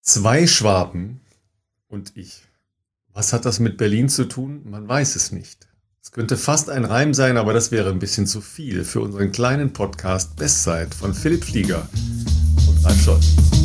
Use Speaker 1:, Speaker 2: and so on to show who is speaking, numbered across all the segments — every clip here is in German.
Speaker 1: Zwei Schwaben und ich. Was hat das mit Berlin zu tun? Man weiß es nicht. Es könnte fast ein Reim sein, aber das wäre ein bisschen zu viel für unseren kleinen Podcast Bestzeit von Philipp Flieger und Ralf Scholz.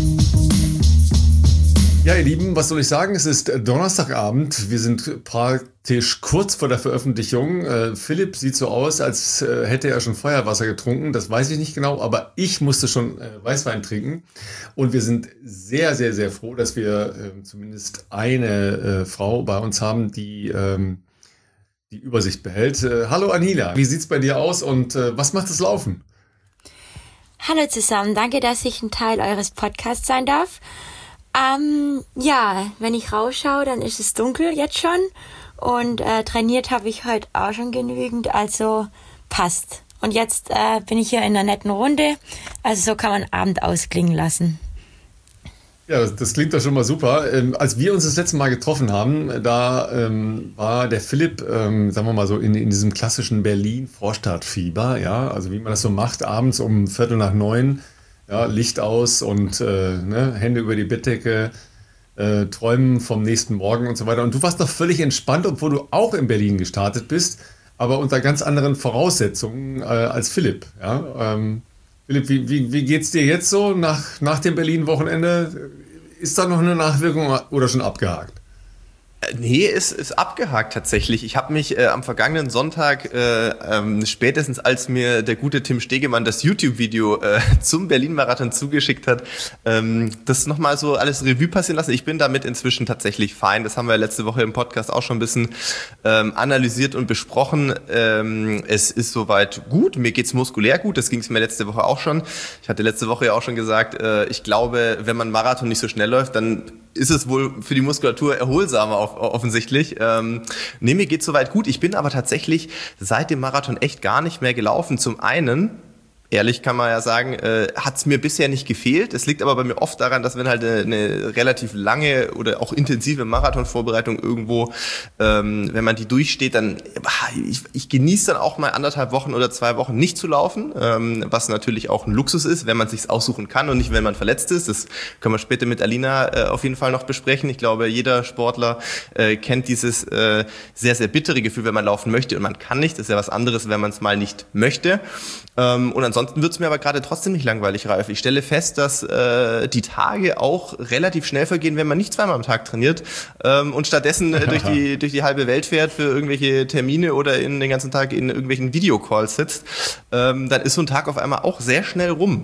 Speaker 1: Ja, ihr Lieben, was soll ich sagen? Es ist Donnerstagabend. Wir sind praktisch kurz vor der Veröffentlichung. Philipp sieht so aus, als hätte er schon Feuerwasser getrunken. Das weiß ich nicht genau, aber ich musste schon Weißwein trinken. Und wir sind sehr, sehr, sehr froh, dass wir zumindest eine Frau bei uns haben, die die Übersicht behält. Hallo Anila, wie sieht's bei dir aus und was macht das Laufen?
Speaker 2: Hallo zusammen, danke, dass ich ein Teil eures Podcasts sein darf. Ja, wenn ich rausschaue, dann ist es dunkel jetzt schon und trainiert habe ich heute auch schon genügend, also passt. Und jetzt bin ich hier in einer netten Runde, also so kann man Abend ausklingen lassen.
Speaker 1: Ja, das klingt doch schon mal super. Als wir uns das letzte Mal getroffen haben, da war der Philipp, sagen wir mal so, in diesem klassischen Berlin-Vorstadtfieber, ja, also wie man das so macht, abends um 8:45, ja, Licht aus und Hände über die Bettdecke, träumen vom nächsten Morgen und so weiter. Und du warst doch völlig entspannt, obwohl du auch in Berlin gestartet bist, aber unter ganz anderen Voraussetzungen als Philipp. Ja? Philipp, wie geht's dir jetzt so nach dem Berlin-Wochenende? Ist da noch eine Nachwirkung oder schon abgehakt?
Speaker 3: Nee, ist abgehakt tatsächlich. Ich habe mich am vergangenen Sonntag, spätestens als mir der gute Tim Stegemann das YouTube-Video zum Berlin-Marathon zugeschickt hat, das nochmal so alles Revue passieren lassen. Ich bin damit inzwischen tatsächlich fein. Das haben wir letzte Woche im Podcast auch schon ein bisschen analysiert und besprochen. Es ist soweit gut. Mir geht's muskulär gut. Das ging es mir letzte Woche auch schon. Ich hatte letzte Woche ja auch schon gesagt, ich glaube, wenn man Marathon nicht so schnell läuft, dann ist es wohl für die Muskulatur erholsamer offensichtlich. Nee, mir geht's soweit gut. Ich bin aber tatsächlich seit dem Marathon echt gar nicht mehr gelaufen. Zum einen, ehrlich kann man ja sagen, hat's mir bisher nicht gefehlt. Es liegt aber bei mir oft daran, dass wenn halt eine relativ lange oder auch intensive Marathonvorbereitung irgendwo, wenn man die durchsteht, dann ich genieße dann auch mal 1,5 Wochen oder 2 Wochen nicht zu laufen, was natürlich auch ein Luxus ist, wenn man sich's aussuchen kann und nicht, wenn man verletzt ist. Das können wir später mit Alina auf jeden Fall noch besprechen. Ich glaube, jeder Sportler kennt dieses sehr, sehr bittere Gefühl, wenn man laufen möchte und man kann nicht. Das ist ja was anderes, wenn man es mal nicht möchte. Und ansonsten wird es mir aber gerade trotzdem nicht langweilig, Ralf. Ich stelle fest, dass die Tage auch relativ schnell vergehen, wenn man nicht 2-mal am Tag trainiert und stattdessen durch die halbe Welt fährt für irgendwelche Termine oder den ganzen Tag in irgendwelchen Videocalls sitzt. Dann ist so ein Tag auf einmal auch sehr schnell rum.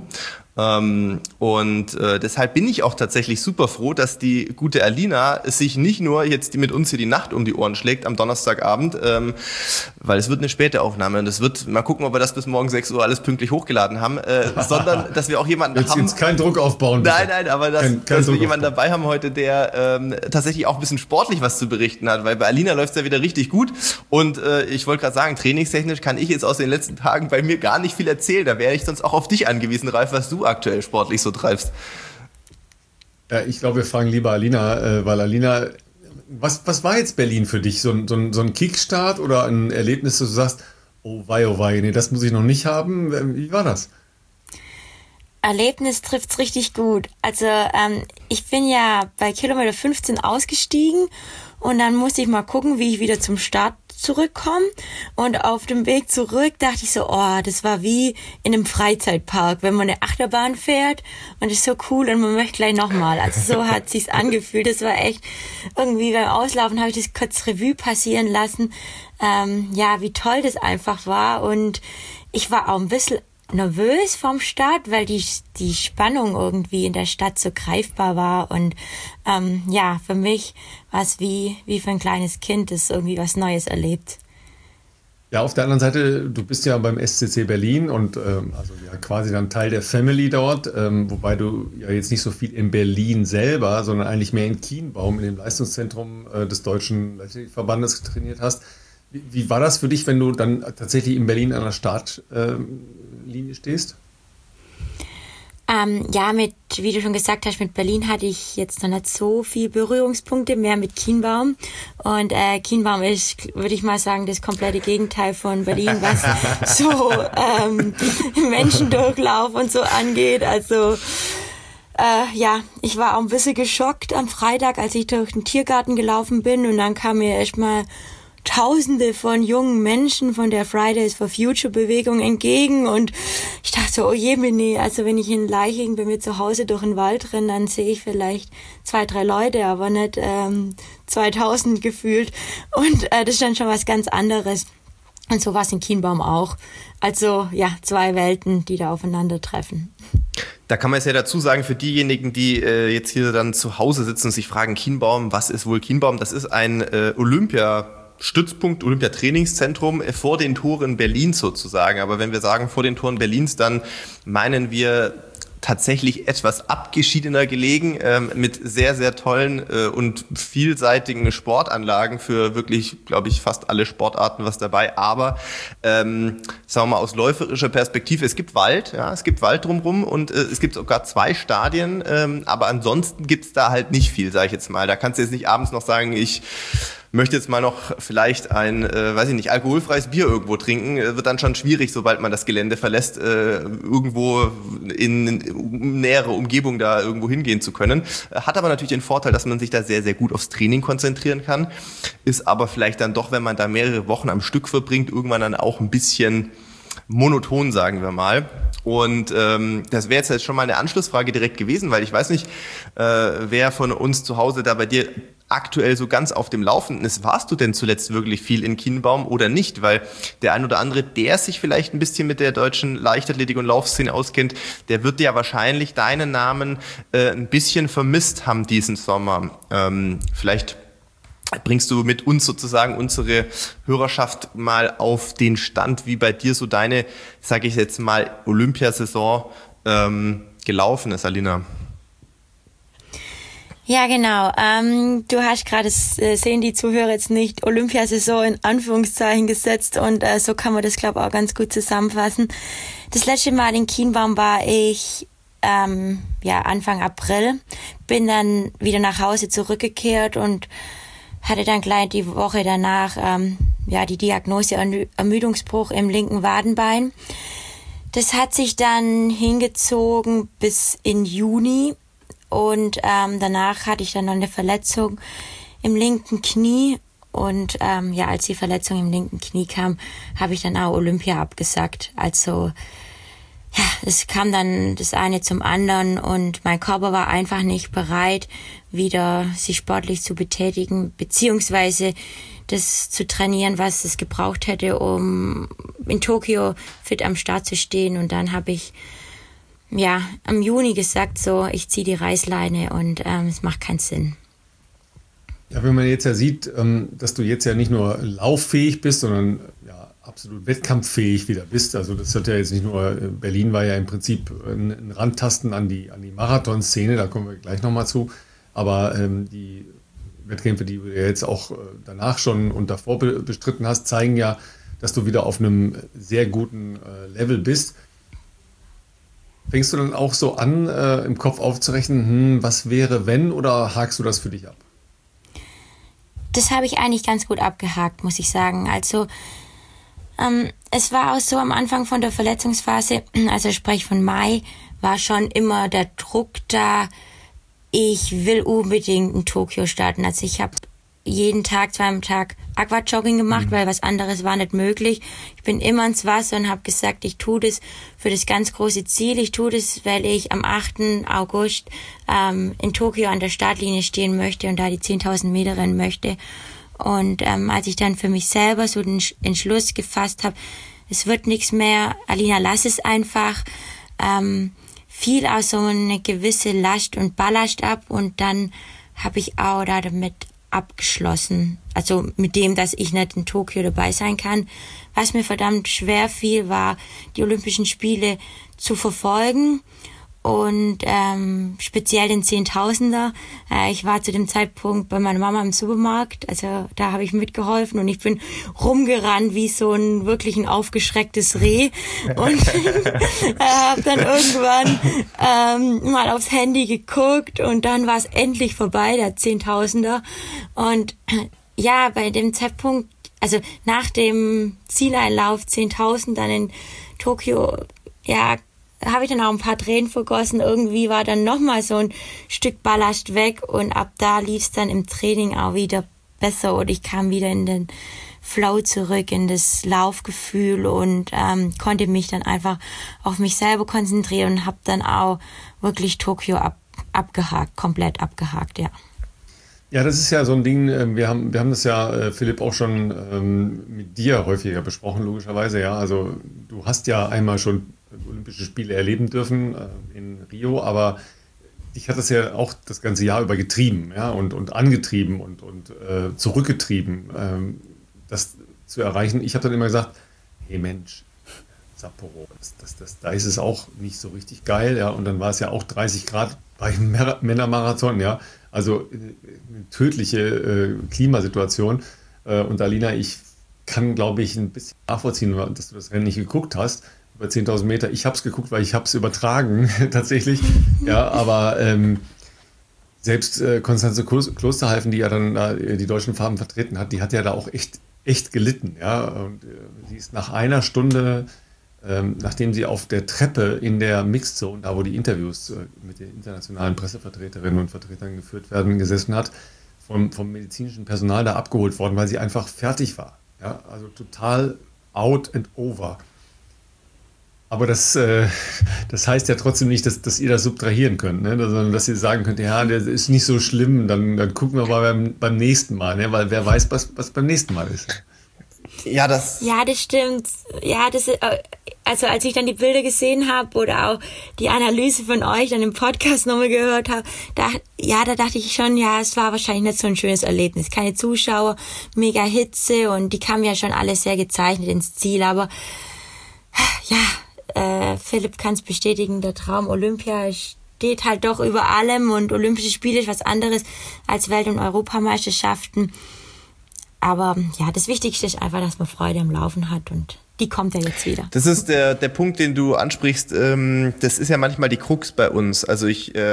Speaker 3: Deshalb bin ich auch tatsächlich super froh, dass die gute Alina sich nicht nur jetzt mit uns hier die Nacht um die Ohren schlägt am Donnerstagabend, weil es wird eine späte Aufnahme und es wird, mal gucken, ob wir das bis morgen 6 Uhr alles pünktlich hochgeladen haben, sondern dass wir auch jemanden haben.
Speaker 1: Jetzt keinen Druck aufbauen.
Speaker 3: Bitte. Nein, aber dass wir jemanden dabei haben heute, der tatsächlich auch ein bisschen sportlich was zu berichten hat, weil bei Alina läuft es ja wieder richtig gut und ich wollte gerade sagen, trainingstechnisch kann ich jetzt aus den letzten Tagen bei mir gar nicht viel erzählen, da wäre ich sonst auch auf dich angewiesen, Ralf, was du aktuell sportlich so treibst.
Speaker 1: Ja, ich glaube, wir fragen lieber Alina, weil Alina, was war jetzt Berlin für dich? So ein Kickstart oder ein Erlebnis, dass du sagst, oh wei, nee, das muss ich noch nicht haben. Wie war das?
Speaker 2: Erlebnis trifft's richtig gut. Also ich bin ja bei Kilometer 15 ausgestiegen und dann musste ich mal gucken, wie ich wieder zum Start zurückkomme. Und auf dem Weg zurück dachte ich so, oh, das war wie in einem Freizeitpark, wenn man eine Achterbahn fährt und ist so cool und man möchte gleich nochmal. Also so hat sich's angefühlt. Das war echt irgendwie beim Auslaufen habe ich das kurz Revue passieren lassen. Ja, wie toll das einfach war. Und ich war auch ein bisschen nervös vom Start, weil die Spannung irgendwie in der Stadt so greifbar war und ja, für mich war es wie für ein kleines Kind, das irgendwie was Neues erlebt.
Speaker 1: Ja, auf der anderen Seite, du bist ja beim SCC Berlin und also ja quasi dann Teil der Family dort, wobei du ja jetzt nicht so viel in Berlin selber, sondern eigentlich mehr in Kienbaum, in dem Leistungszentrum des Deutschen Leichtathletikverbandes trainiert hast. Wie war das für dich, wenn du dann tatsächlich in Berlin an der Startlinie stehst?
Speaker 2: Ja, wie du schon gesagt hast, mit Berlin hatte ich jetzt noch nicht so viel Berührungspunkte, mehr mit Kienbaum. Und Kienbaum ist, würde ich mal sagen, das komplette Gegenteil von Berlin, was so Menschendurchlauf und so angeht. Also ich war auch ein bisschen geschockt am Freitag, als ich durch den Tiergarten gelaufen bin und dann kam mir erstmal Tausende von jungen Menschen von der Fridays for Future Bewegung entgegen und ich dachte so, oh je, also wenn ich in Leiching bei mir zu Hause durch den Wald renne, dann sehe ich vielleicht 2, 3 Leute, aber nicht 2000 gefühlt und das ist dann schon was ganz anderes. Und so war es in Kienbaum auch. Also ja, 2 Welten, die da aufeinandertreffen.
Speaker 3: Da kann man es ja dazu sagen, für diejenigen, die jetzt hier dann zu Hause sitzen und sich fragen, Kienbaum, was ist wohl Kienbaum? Das ist ein Olympiastützpunkt, Olympiatrainingszentrum vor den Toren Berlins sozusagen. Aber wenn wir sagen vor den Toren Berlins, dann meinen wir tatsächlich etwas abgeschiedener gelegen, mit sehr, sehr tollen und vielseitigen Sportanlagen für wirklich, glaube ich, fast alle Sportarten was dabei. Aber sagen wir mal aus läuferischer Perspektive, es gibt Wald drumherum und es gibt sogar 2 Stadien, aber ansonsten gibt's da halt nicht viel, sage ich jetzt mal. Da kannst du jetzt nicht abends noch sagen, ich möchte jetzt mal noch vielleicht ein, alkoholfreies Bier irgendwo trinken, wird dann schon schwierig, sobald man das Gelände verlässt, irgendwo in nähere Umgebung da irgendwo hingehen zu können. Hat aber natürlich den Vorteil, dass man sich da sehr, sehr gut aufs Training konzentrieren kann, ist aber vielleicht dann doch, wenn man da mehrere Wochen am Stück verbringt, irgendwann dann auch ein bisschen monoton, sagen wir mal. Und das wäre jetzt schon mal eine Anschlussfrage direkt gewesen, weil ich weiß nicht, wer von uns zu Hause da bei dir aktuell so ganz auf dem Laufenden ist. Warst du denn zuletzt wirklich viel in Kienbaum oder nicht? Weil der ein oder andere, der sich vielleicht ein bisschen mit der deutschen Leichtathletik- und Laufszene auskennt, der wird ja wahrscheinlich deinen Namen ein bisschen vermisst haben diesen Sommer. Vielleicht bringst du mit uns sozusagen unsere Hörerschaft mal auf den Stand, wie bei dir so deine, sage ich jetzt mal, Olympiasaison gelaufen ist, Alina.
Speaker 2: Ja, genau. Du hast gerade, sehen die Zuhörer jetzt nicht, Olympiasaison in Anführungszeichen gesetzt und so kann man das, glaube ich, auch ganz gut zusammenfassen. Das letzte Mal in Kienbaum war ich Anfang April, bin dann wieder nach Hause zurückgekehrt und hatte dann gleich die Woche danach die Diagnose Ermüdungsbruch im linken Wadenbein. Das hat sich dann hingezogen bis in Juni. Und danach hatte ich dann noch eine Verletzung im linken Knie. Und als die Verletzung im linken Knie kam, habe ich dann auch Olympia abgesagt. Also ja, es kam dann das eine zum anderen und mein Körper war einfach nicht bereit, wieder sich sportlich zu betätigen, beziehungsweise das zu trainieren, was es gebraucht hätte, um in Tokio fit am Start zu stehen. Und dann habe ich am Juni gesagt, so, ich ziehe die Reißleine und es macht keinen Sinn.
Speaker 1: Ja, wenn man jetzt ja sieht, dass du jetzt ja nicht nur lauffähig bist, sondern absolut wettkampffähig wieder bist. Also das hat ja jetzt nicht nur, Berlin war ja im Prinzip ein Randtasten an die Marathonszene, da kommen wir gleich nochmal zu. Aber die Wettkämpfe, die du ja jetzt auch danach schon und davor bestritten hast, zeigen ja, dass du wieder auf einem sehr guten Level bist. Fängst du dann auch so an, im Kopf aufzurechnen, was wäre, wenn, oder hakst du das für dich ab?
Speaker 2: Das habe ich eigentlich ganz gut abgehakt, muss ich sagen. Also es war auch so am Anfang von der Verletzungsphase, also ich spreche von Mai, war schon immer der Druck da, ich will unbedingt in Tokio starten. Also ich habe jeden Tag, 2 am Tag Aquajogging gemacht, weil was anderes war nicht möglich. Ich bin immer ins Wasser und habe gesagt, ich tue das für das ganz große Ziel. Ich tue das, weil ich am 8. August in Tokio an der Startlinie stehen möchte und da die 10.000 Meter rennen möchte. Und als ich dann für mich selber so den Entschluss gefasst habe, es wird nichts mehr, Alina, lass es einfach, fiel auch so eine gewisse Last und Ballast ab und dann habe ich auch da damit abgeschlossen, also mit dem, dass ich nicht in Tokio dabei sein kann. Was mir verdammt schwer fiel, war, die Olympischen Spiele zu verfolgen und speziell den 10.000er. Ich war zu dem Zeitpunkt bei meiner Mama im Supermarkt, also da habe ich mitgeholfen und ich bin rumgerannt wie so ein wirklich ein aufgeschrecktes Reh und habe dann irgendwann mal aufs Handy geguckt und dann war es endlich vorbei, der 10.000er. Und ja, bei dem Zeitpunkt, also nach dem Zieleinlauf 10.000 dann in Tokio, habe ich dann auch ein paar Tränen vergossen. Irgendwie war dann nochmal so ein Stück Ballast weg und ab da lief es dann im Training auch wieder besser und ich kam wieder in den Flow zurück, in das Laufgefühl und konnte mich dann einfach auf mich selber konzentrieren und habe dann auch wirklich Tokio abgehakt, komplett abgehakt, ja.
Speaker 1: Ja, das ist ja so ein Ding, wir haben das ja, Philipp, auch schon mit dir häufiger besprochen, logischerweise, ja. Also du hast ja einmal schon Olympische Spiele erleben dürfen in Rio, aber dich hat das ja auch das ganze Jahr über getrieben, ja, und angetrieben und zurückgetrieben, das zu erreichen. Ich habe dann immer gesagt, hey Mensch, Sapporo, da ist es auch nicht so richtig geil, ja, und dann war es ja auch 30 Grad beim Männermarathon, ja, also eine tödliche Klimasituation. Und Alina, ich kann, glaube ich, ein bisschen nachvollziehen, dass du das Rennen nicht geguckt hast, über 10.000 Meter. Ich habe es geguckt, weil ich habe es übertragen, tatsächlich, ja, aber selbst Konstanze Klosterhalfen, die ja dann die deutschen Farben vertreten hat, die hat ja da auch echt gelitten, ja, und sie ist nach einer Stunde, nachdem sie auf der Treppe in der Mixed Zone, da wo die Interviews mit den internationalen Pressevertreterinnen und Vertretern geführt werden, gesessen hat, vom medizinischen Personal da abgeholt worden, weil sie einfach fertig war, ja, also total out and over. Aber das heißt ja trotzdem nicht, dass ihr das subtrahieren könnt, ne? Sondern dass ihr sagen könnt, ja, das ist nicht so schlimm, dann gucken wir mal beim nächsten Mal, ne? Weil wer weiß, was beim nächsten Mal ist.
Speaker 2: Ja, das stimmt. Ja, also als ich dann die Bilder gesehen habe oder auch die Analyse von euch dann im Podcast nochmal gehört habe, da dachte ich schon, ja, es war wahrscheinlich nicht so ein schönes Erlebnis. Keine Zuschauer, mega Hitze und die kamen ja schon alle sehr gezeichnet ins Ziel, aber ja, Philipp kann es bestätigen, der Traum Olympia steht halt doch über allem und Olympische Spiele ist was anderes als Welt- und Europameisterschaften. Aber ja, das Wichtigste ist einfach, dass man Freude am Laufen hat und die kommt ja jetzt wieder.
Speaker 3: Das ist der Punkt, den du ansprichst. Das ist ja manchmal die Krux bei uns. Also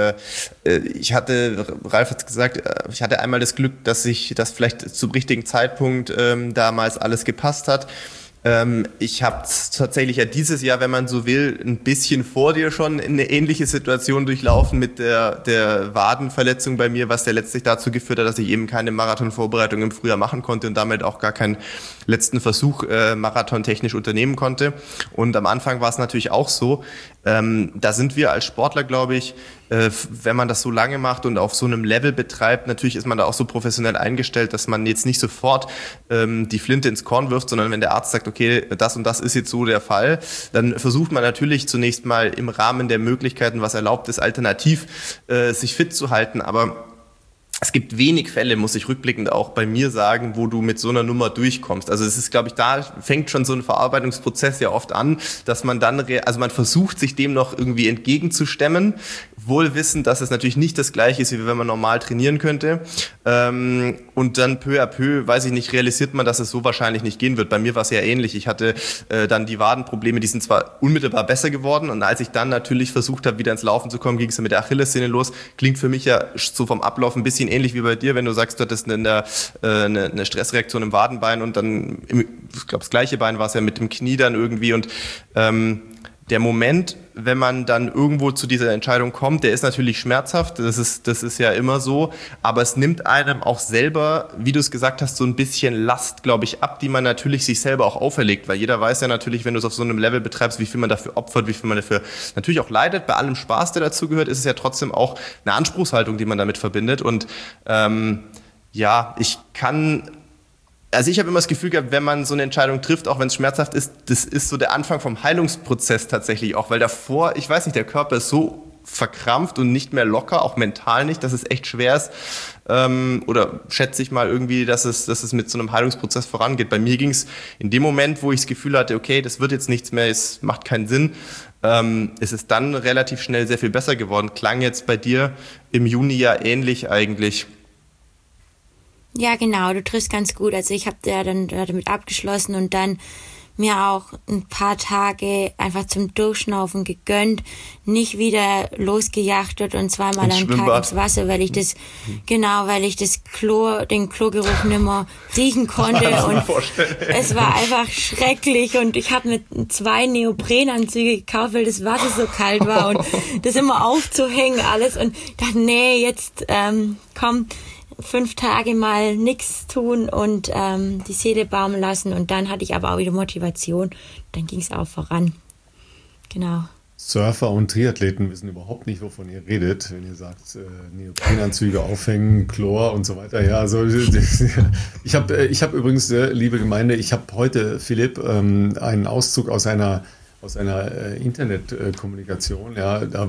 Speaker 3: Ralf hat gesagt, ich hatte einmal das Glück, dass vielleicht zum richtigen Zeitpunkt damals alles gepasst hat. Ich habe tatsächlich ja dieses Jahr, wenn man so will, ein bisschen vor dir schon eine ähnliche Situation durchlaufen mit der Wadenverletzung bei mir, was ja letztlich dazu geführt hat, dass ich eben keine Marathonvorbereitung im Frühjahr machen konnte und damit auch gar keinen letzten Versuch marathontechnisch unternehmen konnte. Und am Anfang war es natürlich auch so, da sind wir als Sportler, glaube ich, wenn man das so lange macht und auf so einem Level betreibt, natürlich ist man da auch so professionell eingestellt, dass man jetzt nicht sofort die Flinte ins Korn wirft, sondern wenn der Arzt sagt, okay, das und das ist jetzt so der Fall, dann versucht man natürlich zunächst mal im Rahmen der Möglichkeiten, was erlaubt ist, alternativ sich fit zu halten, aber es gibt wenig Fälle, muss ich rückblickend auch bei mir sagen, wo du mit so einer Nummer durchkommst. Also es ist, glaube ich, da fängt schon so ein Verarbeitungsprozess ja oft an, dass man dann, man versucht, sich dem noch irgendwie entgegenzustemmen, wohl wissend, dass es natürlich nicht das Gleiche ist, wie wenn man normal trainieren könnte. Und dann peu à peu, weiß ich nicht, realisiert man, dass es so wahrscheinlich nicht gehen wird. Bei mir war es ja ähnlich. Ich hatte dann die Wadenprobleme, die sind zwar unmittelbar besser geworden und als ich dann natürlich versucht habe, wieder ins Laufen zu kommen, ging es dann mit der Achillessehne los. Klingt für mich ja so vom Ablauf ein bisschen ähnlich wie bei dir, wenn du sagst, du hattest eine Stressreaktion im Wadenbein und dann, ich glaube, das gleiche Bein war es ja mit dem Knie dann irgendwie und der Moment, wenn man dann irgendwo zu dieser Entscheidung kommt, der ist natürlich schmerzhaft, das ist ja immer so, aber es nimmt einem auch selber, wie du es gesagt hast, so ein bisschen Last, glaube ich, ab, die man natürlich sich selber auch auferlegt, weil jeder weiß ja natürlich, wenn du es auf so einem Level betreibst, wie viel man dafür opfert, wie viel man dafür natürlich auch leidet. Bei allem Spaß, der dazu gehört, ist es ja trotzdem auch eine Anspruchshaltung, die man damit verbindet und ich habe immer das Gefühl gehabt, wenn man so eine Entscheidung trifft, auch wenn es schmerzhaft ist, das ist so der Anfang vom Heilungsprozess tatsächlich auch, weil davor, ich weiß nicht, der Körper ist so verkrampft und nicht mehr locker, auch mental nicht, dass es echt schwer ist, oder schätze ich mal irgendwie, dass es mit so einem Heilungsprozess vorangeht. Bei mir ging es in dem Moment, wo ich das Gefühl hatte, okay, das wird jetzt nichts mehr, es macht keinen Sinn, ist es dann relativ schnell sehr viel besser geworden. Klang jetzt bei dir im Juni ja ähnlich eigentlich.
Speaker 2: Ja, genau, du triffst ganz gut. Also ich habe ja dann damit abgeschlossen und dann mir auch ein paar Tage einfach zum Durchschnaufen gegönnt, nicht wieder losgejachtet und zweimal am Tag ins Wasser, weil ich das den Klogeruch nicht mehr riechen konnte und es war einfach schrecklich und ich habe mir 2 Neoprenanzüge gekauft, weil das Wasser so kalt war und das immer aufzuhängen alles und dachte, nee, jetzt komm, 5 Tage mal nichts tun und die Seele baumeln lassen und dann hatte ich aber auch wieder Motivation. Dann ging es auch voran. Genau.
Speaker 1: Surfer und Triathleten wissen überhaupt nicht, wovon ihr redet, wenn ihr sagt, Neoprenanzüge aufhängen, Chlor und so weiter. Ja, also ich hab übrigens, liebe Gemeinde, ich habe heute, Philipp, einen Auszug aus einer Internetkommunikation. Ja, da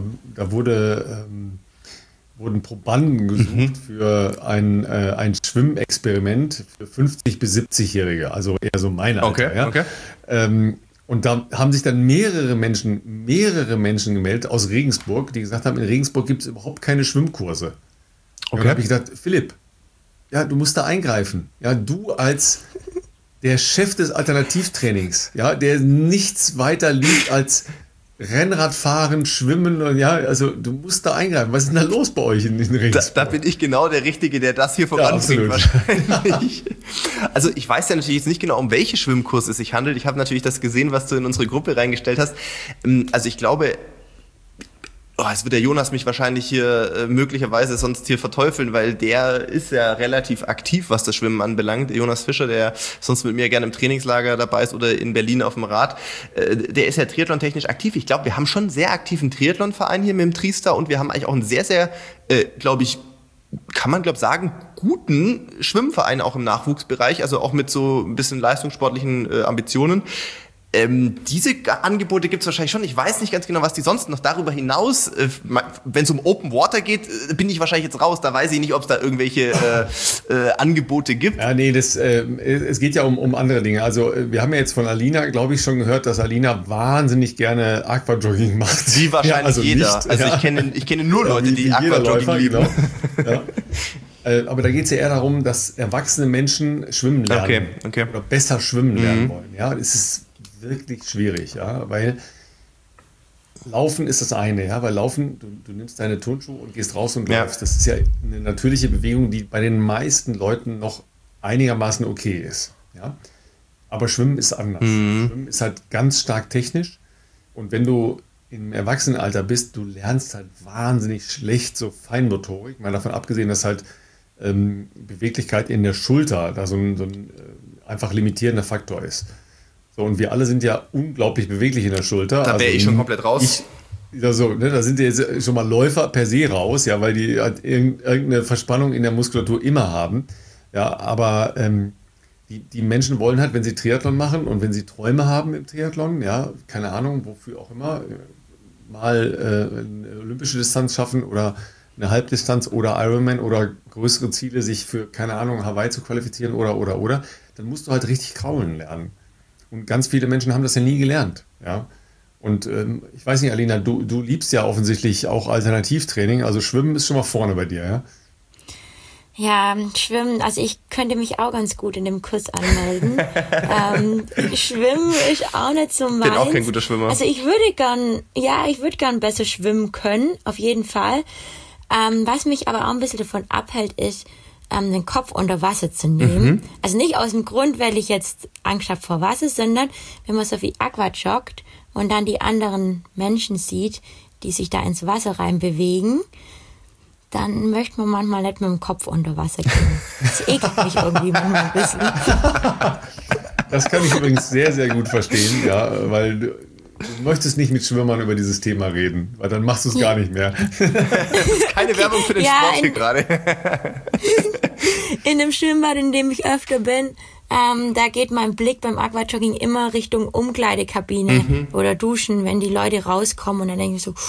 Speaker 1: wurden Probanden gesucht für ein Schwimmexperiment für 50- bis 70-Jährige, also eher so mein Alter. Ja?
Speaker 3: Okay.
Speaker 1: Und da haben sich dann mehrere Menschen gemeldet aus Regensburg, die gesagt haben, in Regensburg gibt es überhaupt keine Schwimmkurse. Okay. Und da habe ich gedacht, Philipp, ja, du musst da eingreifen. Ja, du als der Chef des Alternativtrainings, ja, der nichts weiter liebt als Rennradfahren, Schwimmen und ja, also du musst da eingreifen. Was ist denn da los bei euch in Regensburg?
Speaker 3: Da bin ich genau der Richtige, der das hier voranbringt wahrscheinlich. Also ich weiß ja natürlich jetzt nicht genau, um welche Schwimmkurs es sich handelt. Ich habe natürlich das gesehen, was du in unsere Gruppe reingestellt hast. Also ich glaube, es wird der Jonas mich wahrscheinlich hier möglicherweise sonst hier verteufeln, weil der ist ja relativ aktiv, was das Schwimmen anbelangt. Jonas Fischer, der sonst mit mir gerne im Trainingslager dabei ist oder in Berlin auf dem Rad, der ist ja triathlontechnisch aktiv. Ich glaube, wir haben schon einen sehr aktiven Triathlonverein hier mit dem Triestar und wir haben eigentlich auch einen sehr, sehr, glaube ich, kann man sagen, guten Schwimmverein auch im Nachwuchsbereich, also auch mit so ein bisschen leistungssportlichen Ambitionen. Diese Angebote gibt es wahrscheinlich schon. Ich weiß nicht ganz genau, was die sonst noch darüber hinaus, wenn es um Open Water geht, bin ich wahrscheinlich jetzt raus. Da weiß ich nicht, ob es da irgendwelche Angebote gibt.
Speaker 1: Ja, nee, es geht ja um andere Dinge. Also wir haben ja jetzt von Alina, glaube ich, schon gehört, dass Alina wahnsinnig gerne Aquajogging macht.
Speaker 3: Wie wahrscheinlich
Speaker 1: ja, also
Speaker 3: jeder.
Speaker 1: Nicht,
Speaker 3: also ich kenne nur Leute, die Aquajogging lieben.
Speaker 1: Genau. Ja. Aber da geht es ja eher darum, dass erwachsene Menschen schwimmen lernen.
Speaker 3: Okay.
Speaker 1: Oder besser schwimmen lernen wollen. Ja, es ist wirklich schwierig, ja, weil Laufen ist das eine, ja, weil Laufen, du nimmst deine Turnschuhe und gehst raus und läufst. Das ist ja eine natürliche Bewegung, die bei den meisten Leuten noch einigermaßen okay ist, ja. Aber Schwimmen ist anders. Schwimmen ist halt ganz stark technisch und wenn du im Erwachsenenalter bist, du lernst halt wahnsinnig schlecht so Feinmotorik, mal davon abgesehen, dass halt Beweglichkeit in der Schulter da so ein einfach limitierender Faktor ist. So, und wir alle sind ja unglaublich beweglich in der Schulter.
Speaker 3: Da wäre ich schon komplett raus.
Speaker 1: Da sind ja jetzt schon mal Läufer per se raus, ja, weil die halt irgendeine Verspannung in der Muskulatur immer haben. Ja, aber die Menschen wollen halt, wenn sie Triathlon machen und wenn sie Träume haben im Triathlon, ja, keine Ahnung, wofür auch immer, mal eine olympische Distanz schaffen oder eine Halbdistanz oder Ironman oder größere Ziele, sich für, keine Ahnung, Hawaii zu qualifizieren oder, dann musst du halt richtig kraulen lernen. Und ganz viele Menschen haben das ja nie gelernt. Ja? Und ich weiß nicht, Alina, du liebst ja offensichtlich auch Alternativtraining. Also Schwimmen ist schon mal vorne bei dir, ja?
Speaker 2: Ja, Schwimmen, also ich könnte mich auch ganz gut in dem Kurs anmelden. Schwimmen ist auch nicht so meins.
Speaker 3: Ich bin auch kein guter Schwimmer.
Speaker 2: Also ich würde gern besser schwimmen können, auf jeden Fall. Was mich aber auch ein bisschen davon abhält, ist, den Kopf unter Wasser zu nehmen. Also nicht aus dem Grund, weil ich jetzt Angst habe vor Wasser, sondern wenn man so wie Aqua joggt und dann die anderen Menschen sieht, die sich da ins Wasser rein bewegen, dann möchte man manchmal nicht mit dem Kopf unter Wasser gehen. Das ekelt mich irgendwie manchmal ein bisschen.
Speaker 1: Das kann ich übrigens sehr, sehr gut verstehen, ja, weil du möchtest nicht mit Schwimmern über dieses Thema reden, weil dann machst du es gar nicht mehr.
Speaker 3: Das ist keine Werbung für den Sport hier gerade.
Speaker 2: In dem Schwimmbad, in dem ich öfter bin, da geht mein Blick beim Aquajogging immer Richtung Umkleidekabine oder Duschen, wenn die Leute rauskommen und dann denke ich so,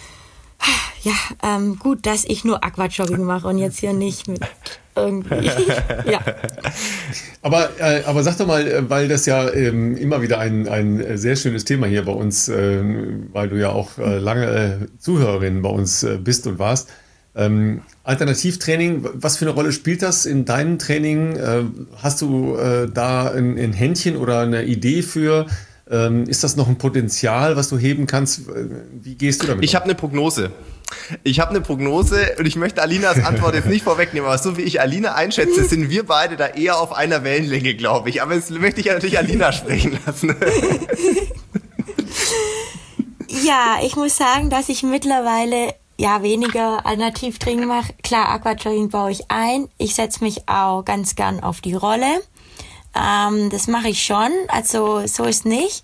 Speaker 2: ja, gut, dass ich nur Aquajogging mache und jetzt hier nicht mit irgendwie. Ja.
Speaker 1: Aber sag doch mal, weil das ja immer wieder ein sehr schönes Thema hier bei uns, weil du ja auch lange Zuhörerin bei uns bist und warst. Alternativtraining, was für eine Rolle spielt das in deinem Training? Hast du da ein Händchen oder eine Idee für? Ist das noch ein Potenzial, was du heben kannst? Wie gehst du damit um?
Speaker 3: Ich habe eine Prognose. Und ich möchte Alinas Antwort jetzt nicht vorwegnehmen, aber so wie ich Alina einschätze, sind wir beide da eher auf einer Wellenlänge, glaube ich. Aber jetzt möchte ich ja natürlich Alina sprechen lassen.
Speaker 2: Ja, ich muss sagen, dass ich mittlerweile weniger Alternativtraining mache. Klar, Aquajogging baue ich ein. Ich setze mich auch ganz gern auf die Rolle. Das mache ich schon, also so ist nicht.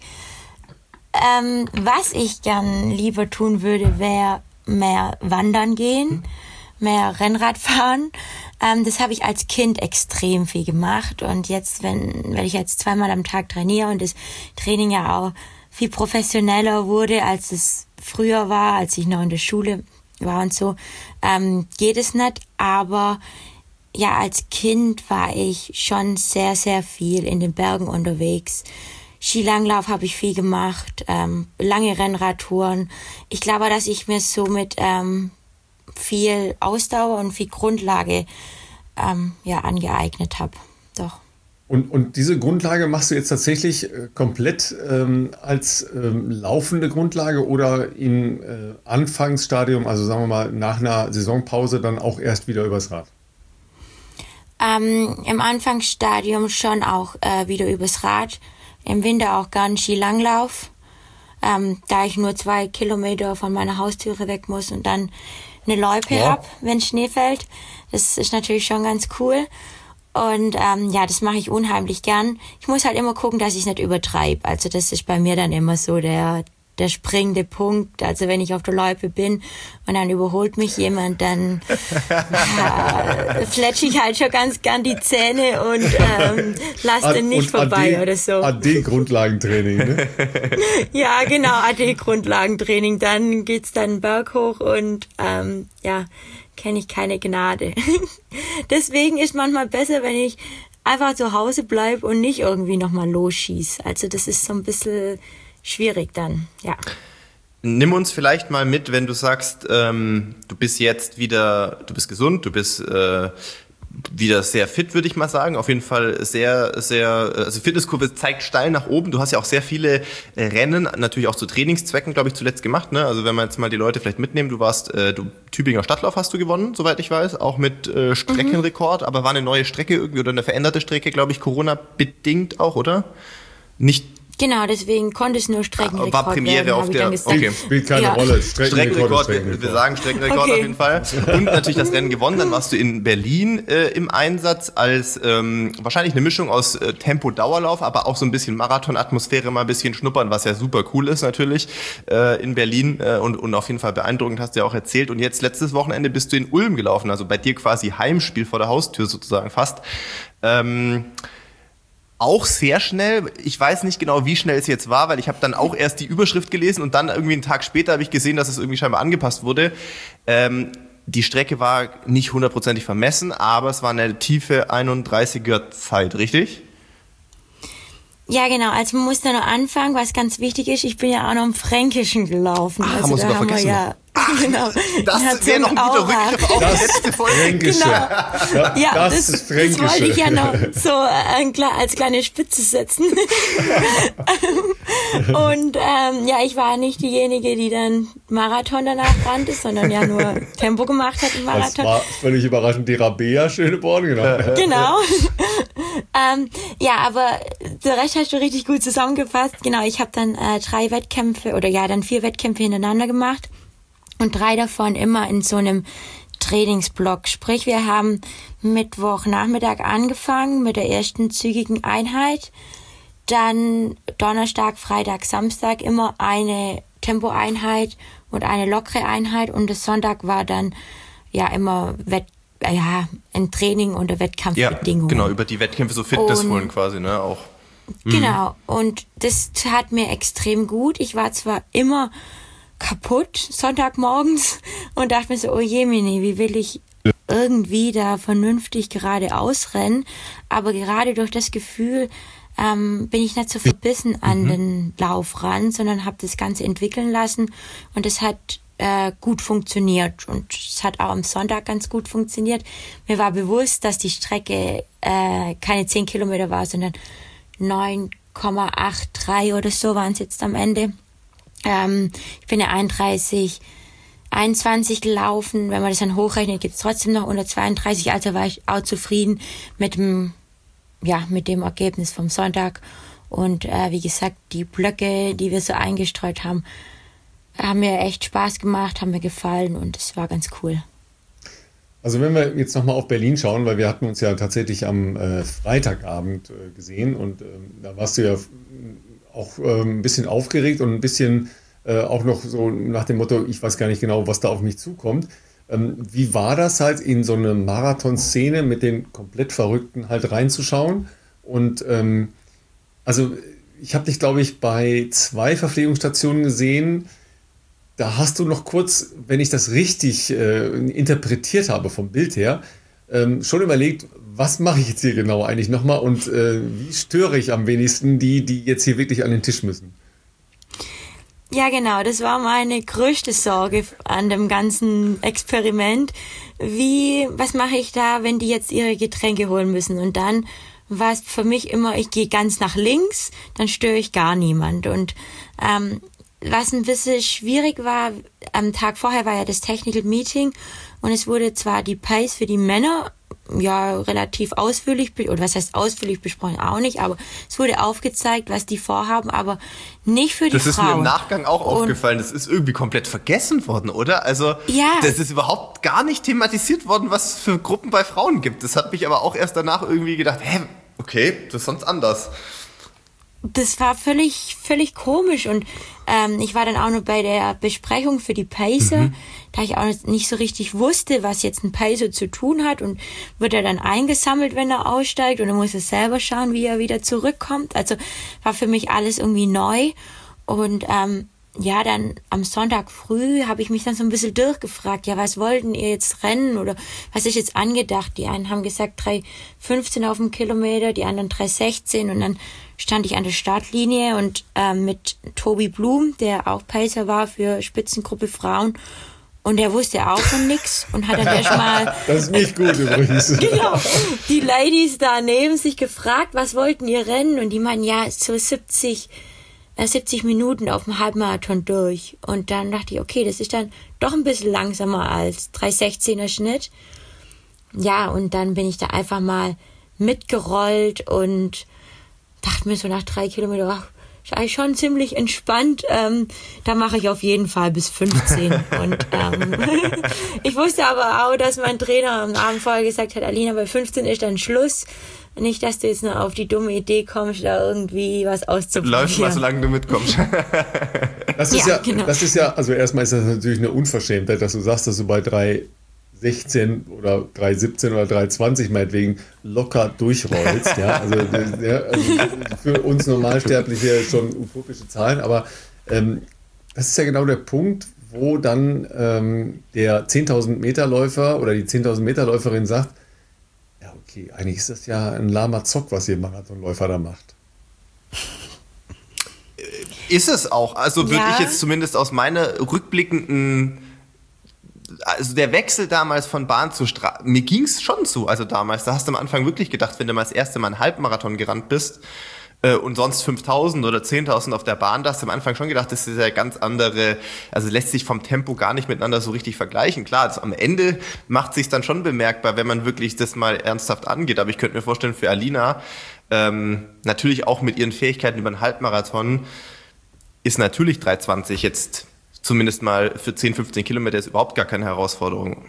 Speaker 2: Was ich gern lieber tun würde, wäre mehr wandern gehen, mehr Rennrad fahren. Das habe ich als Kind extrem viel gemacht und jetzt, wenn ich jetzt 2-mal am Tag trainiere und das Training ja auch viel professioneller wurde, als es früher war, als ich noch in der Schule war und so, geht es nicht, aber ja, als Kind war ich schon sehr, sehr viel in den Bergen unterwegs. Skilanglauf habe ich viel gemacht, lange Rennradtouren. Ich glaube, dass ich mir somit viel Ausdauer und viel Grundlage angeeignet habe. Doch.
Speaker 1: Und diese Grundlage machst du jetzt tatsächlich komplett als laufende Grundlage oder im Anfangsstadium, also sagen wir mal nach einer Saisonpause, dann auch erst wieder übers Rad?
Speaker 2: Im Anfangsstadium schon auch wieder übers Rad. Im Winter auch gern Skilanglauf, da ich nur 2 Kilometer von meiner Haustüre weg muss und dann eine Loipe habe, wenn Schnee fällt. Das ist natürlich schon ganz cool. Und das mache ich unheimlich gern. Ich muss halt immer gucken, dass ich es nicht übertreibe. Also das ist bei mir dann immer so der springende Punkt. Also wenn ich auf der Loipe bin und dann überholt mich jemand, dann fletsche ich halt schon ganz gern die Zähne und lasse den nicht vorbei oder so.
Speaker 1: AD-Grundlagentraining, ne?
Speaker 2: Ja, genau, AD-Grundlagentraining. Dann geht's dann Berg hoch und kenne ich keine Gnade. Deswegen ist manchmal besser, wenn ich einfach zu Hause bleibe und nicht irgendwie nochmal losschieße. Also das ist so ein bisschen schwierig dann, ja.
Speaker 3: Nimm uns vielleicht mal mit, wenn du sagst, du bist gesund, du bist wieder sehr fit, würde ich mal sagen. Auf jeden Fall sehr, sehr, also Fitnesskurve zeigt steil nach oben. Du hast ja auch sehr viele Rennen, natürlich auch zu Trainingszwecken, glaube ich, zuletzt gemacht, ne? Also wenn wir jetzt mal die Leute vielleicht mitnehmen, Tübinger Stadtlauf hast du gewonnen, soweit ich weiß, auch mit Streckenrekord, aber war eine neue Strecke irgendwie oder eine veränderte Strecke, glaube ich, Corona-bedingt auch, oder? Nicht.
Speaker 2: Genau, deswegen konnte es nur Streckenrekord
Speaker 3: war Premiere
Speaker 2: werden,
Speaker 3: auf der,
Speaker 1: okay. Spielt keine Rolle.
Speaker 3: Streckenrekord, wir sagen Streckenrekord auf jeden Fall. Und natürlich das Rennen gewonnen, dann warst du in Berlin im Einsatz als wahrscheinlich eine Mischung aus Tempo-Dauerlauf, aber auch so ein bisschen Marathon-Atmosphäre, mal ein bisschen schnuppern, was ja super cool ist natürlich in Berlin und auf jeden Fall beeindruckend, hast du ja auch erzählt. Und jetzt letztes Wochenende bist du in Ulm gelaufen, also bei dir quasi Heimspiel vor der Haustür sozusagen fast. Auch sehr schnell. Ich weiß nicht genau, wie schnell es jetzt war, weil ich habe dann auch erst die Überschrift gelesen und dann irgendwie einen Tag später habe ich gesehen, dass es irgendwie scheinbar angepasst wurde. Die Strecke war nicht 100% vermessen, aber es war eine tiefe 31er Zeit, richtig?
Speaker 2: Ja, genau. Also man muss da noch anfangen, was ganz wichtig ist. Ich bin ja auch noch im Fränkischen gelaufen.
Speaker 3: Also muss da haben wir ja genau. Das wäre noch ein guter Rückgriff auf die letzte Folge.
Speaker 1: Fränkische.
Speaker 2: Genau. Ja, das wollte ich ja noch so als kleine Spitze setzen. Und ich war nicht diejenige, die dann Marathon danach rannte, sondern ja nur Tempo gemacht hat im Marathon.
Speaker 1: Das war völlig überraschend die Rabea Schöneborn, genau.
Speaker 2: Genau. Aber der Rest hast du richtig gut zusammengefasst. Genau, ich habe dann 4 Wettkämpfe hintereinander gemacht. Und 3 davon immer in so einem Trainingsblock. Sprich, wir haben Mittwochnachmittag angefangen mit der ersten zügigen Einheit. Dann Donnerstag, Freitag, Samstag immer eine Tempoeinheit und eine lockere Einheit. Und das Sonntag war dann immer ein Training unter Wettkampfbedingungen.
Speaker 3: Ja, genau, über die Wettkämpfe so Fitness holen quasi, ne, auch.
Speaker 2: Genau, und das tat mir extrem gut. Ich war zwar immer kaputt Sonntagmorgens und dachte mir so, oh Jemine, wie will ich irgendwie da vernünftig gerade ausrennen, aber gerade durch das Gefühl bin ich nicht so verbissen an den Lauf ran, sondern habe das Ganze entwickeln lassen und es hat gut funktioniert. Und es hat auch am Sonntag ganz gut funktioniert. Mir war bewusst, dass die Strecke keine 10 Kilometer war, sondern 9,83 oder so waren es jetzt am Ende. Ich bin ja 21 gelaufen. Wenn man das dann hochrechnet, gibt es trotzdem noch unter 32. Also war ich auch zufrieden mit dem Ergebnis vom Sonntag. Und wie gesagt, die Blöcke, die wir so eingestreut haben, haben mir echt Spaß gemacht, haben mir gefallen und es war ganz cool.
Speaker 1: Also wenn wir jetzt nochmal auf Berlin schauen, weil wir hatten uns ja tatsächlich am Freitagabend gesehen und da warst du ja auch ein bisschen aufgeregt und ein bisschen auch noch so nach dem Motto, ich weiß gar nicht genau, was da auf mich zukommt. Wie war das halt in so eine Marathonszene mit den komplett Verrückten halt reinzuschauen? Und also ich habe dich, glaube ich, bei 2 Verpflegungsstationen gesehen. Da hast du noch kurz, wenn ich das richtig interpretiert habe vom Bild her, schon überlegt, was mache ich jetzt hier genau eigentlich nochmal und wie störe ich am wenigsten die jetzt hier wirklich an den Tisch müssen?
Speaker 2: Ja, genau, das war meine größte Sorge an dem ganzen Experiment. Was mache ich da, wenn die jetzt ihre Getränke holen müssen? Und dann war es für mich immer, ich gehe ganz nach links, dann störe ich gar niemand. Und was ein bisschen schwierig war, am Tag vorher war ja das Technical Meeting und es wurde zwar die Pace für die Männer ja relativ ausführlich, oder was heißt ausführlich besprochen, auch nicht, aber es wurde aufgezeigt, was die vorhaben, aber nicht für die Frauen.
Speaker 3: Das ist mir im Nachgang auch aufgefallen, das ist irgendwie komplett vergessen worden, oder? Also
Speaker 2: ja.
Speaker 3: Das ist überhaupt gar nicht thematisiert worden, was es für Gruppen bei Frauen gibt. Das hat mich aber auch erst danach irgendwie gedacht, okay, das ist sonst anders.
Speaker 2: Das war völlig komisch und ich war dann auch noch bei der Besprechung für die Pacer, da ich auch nicht so richtig wusste, was jetzt ein Pacer zu tun hat und wird er dann eingesammelt, wenn er aussteigt und dann muss er selber schauen, wie er wieder zurückkommt. Also war für mich alles irgendwie neu und dann am Sonntag früh habe ich mich dann so ein bisschen durchgefragt, ja, was wollten ihr jetzt rennen oder was ist jetzt angedacht? Die einen haben gesagt 3,15 auf dem Kilometer, die anderen 3,16 und dann stand ich an der Startlinie und mit Tobi Blum, der auch Pacer war für Spitzengruppe Frauen und der wusste auch von nix und hat dann erstmal
Speaker 1: das ist nicht gut übrigens.
Speaker 2: Genau, die Ladies da neben sich gefragt, was wollten ihr rennen und die meinen, ja, so 70 Minuten auf dem Halbmarathon durch. Und dann dachte ich, okay, das ist dann doch ein bisschen langsamer als 3,16er Schnitt. Ja, und dann bin ich da einfach mal mitgerollt und dachte mir so nach 3 Kilometern, ach, ist eigentlich schon ziemlich entspannt. Da mache ich auf jeden Fall bis 15. Und ich wusste aber auch, dass mein Trainer am Abend vorher gesagt hat, Alina, bei 15 ist dann Schluss. Nicht, dass du jetzt noch auf die dumme Idee kommst, da irgendwie was auszuprobieren.
Speaker 3: Läuft mal, solange du mitkommst.
Speaker 1: Das ist ja, also erstmal ist das natürlich eine Unverschämtheit, dass du sagst, dass du bei 3,16 oder 3,17 oder 3,20 meinetwegen locker durchrollst. Ja? Also für uns Normalsterbliche schon utopische Zahlen, aber das ist ja genau der Punkt, wo dann der 10.000 Meter Läufer oder die 10.000 Meter Läuferin sagt, ja, okay, eigentlich ist das ja ein lahmer Zock, was ihr Marathonläufer da macht.
Speaker 3: Ist es auch. Also würde ich jetzt zumindest aus meiner rückblickenden, also der Wechsel damals von Bahn zu Straße, mir ging es schon so, also damals, da hast du am Anfang wirklich gedacht, wenn du mal das erste Mal einen Halbmarathon gerannt bist und sonst 5.000 oder 10.000 auf der Bahn, da hast du am Anfang schon gedacht, das ist ja ganz andere, also lässt sich vom Tempo gar nicht miteinander so richtig vergleichen. Klar, also am Ende macht sich dann schon bemerkbar, wenn man wirklich das mal ernsthaft angeht, aber ich könnte mir vorstellen, für Alina, natürlich auch mit ihren Fähigkeiten über einen Halbmarathon, ist natürlich 3,20 jetzt zumindest mal für 10, 15 Kilometer ist überhaupt gar keine Herausforderung.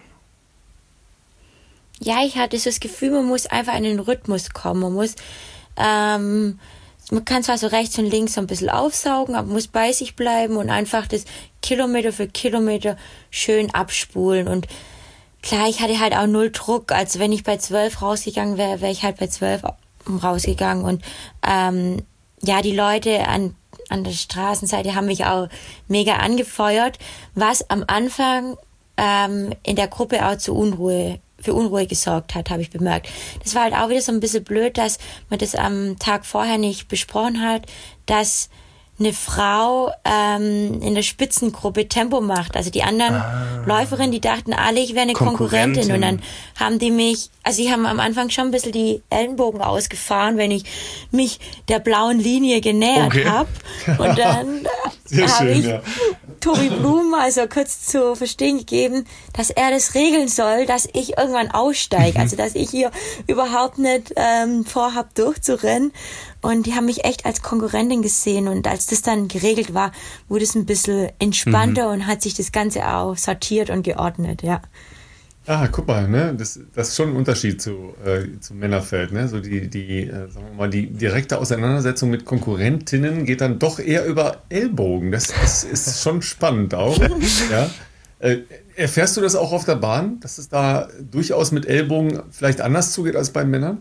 Speaker 2: Ja, ich hatte so das Gefühl, man muss einfach in den Rhythmus kommen. Man muss, man kann zwar so rechts und links so ein bisschen aufsaugen, aber man muss bei sich bleiben und einfach das Kilometer für Kilometer schön abspulen. Und klar, ich hatte halt auch 0 Druck. Also wenn ich bei 12 rausgegangen wäre, wäre ich halt bei 12 rausgegangen. Und die Leute an der Straßenseite haben mich auch mega angefeuert, was am Anfang in der Gruppe auch für Unruhe gesorgt hat, habe ich bemerkt. Das war halt auch wieder so ein bisschen blöd, dass man das am Tag vorher nicht besprochen hat, dass eine Frau in der Spitzengruppe Tempo macht. Also die anderen Läuferinnen, die dachten alle, ich wäre eine Konkurrentin. Und dann haben die mich, also die haben am Anfang schon ein bisschen die Ellenbogen ausgefahren, wenn ich mich der blauen Linie genähert habe. Und dann habe ich Tobi Blum also kurz zu verstehen gegeben, dass er das regeln soll, dass ich irgendwann aussteige. Also dass ich hier überhaupt nicht vorhab durchzurennen. Und die haben mich echt als Konkurrentin gesehen. Und als das dann geregelt war, wurde es ein bisschen entspannter und hat sich das Ganze auch sortiert und geordnet, ja.
Speaker 1: Ah, guck mal, ne? Das ist schon ein Unterschied zum Männerfeld, ne? So die sagen wir mal, die direkte Auseinandersetzung mit Konkurrentinnen geht dann doch eher über Ellbogen. Das ist schon spannend auch. Ja. Erfährst du das auch auf der Bahn, dass es da durchaus mit Ellbogen vielleicht anders zugeht als bei Männern?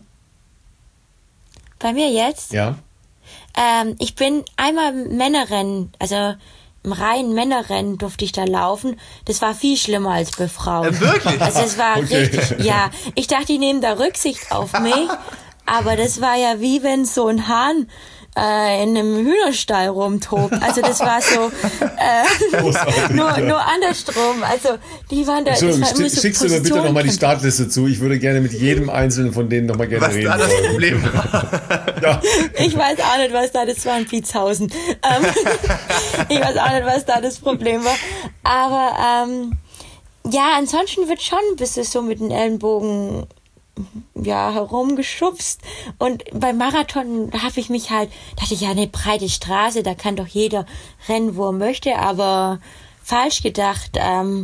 Speaker 2: Bei mir jetzt?
Speaker 1: Ja.
Speaker 2: Ich bin einmal Männerrennen, also im reinen Männerrennen durfte ich da laufen. Das war viel schlimmer als bei Frauen.
Speaker 3: Wirklich?
Speaker 2: Also es war richtig, ja. Ich dachte, die nehmen da Rücksicht auf mich, aber das war ja wie wenn so ein Hahn in einem Hühnerstall rumtobt. Also das war so nur andersrum. Also die waren da.
Speaker 1: Entschuldigung, schickst du mir bitte nochmal die Startliste zu? Ich würde gerne mit jedem einzelnen von denen nochmal gerne reden.
Speaker 3: Was da das Problem war?
Speaker 1: Ja.
Speaker 2: Ich weiß auch nicht, was da, das war in Pietshausen. Ich weiß auch nicht, was da das Problem war. Aber ja, ansonsten wird schon ein bisschen so mit den Ellenbogen herumgeschubst. Und beim Marathon dachte ich, ja, eine breite Straße, da kann doch jeder rennen, wo er möchte, aber falsch gedacht.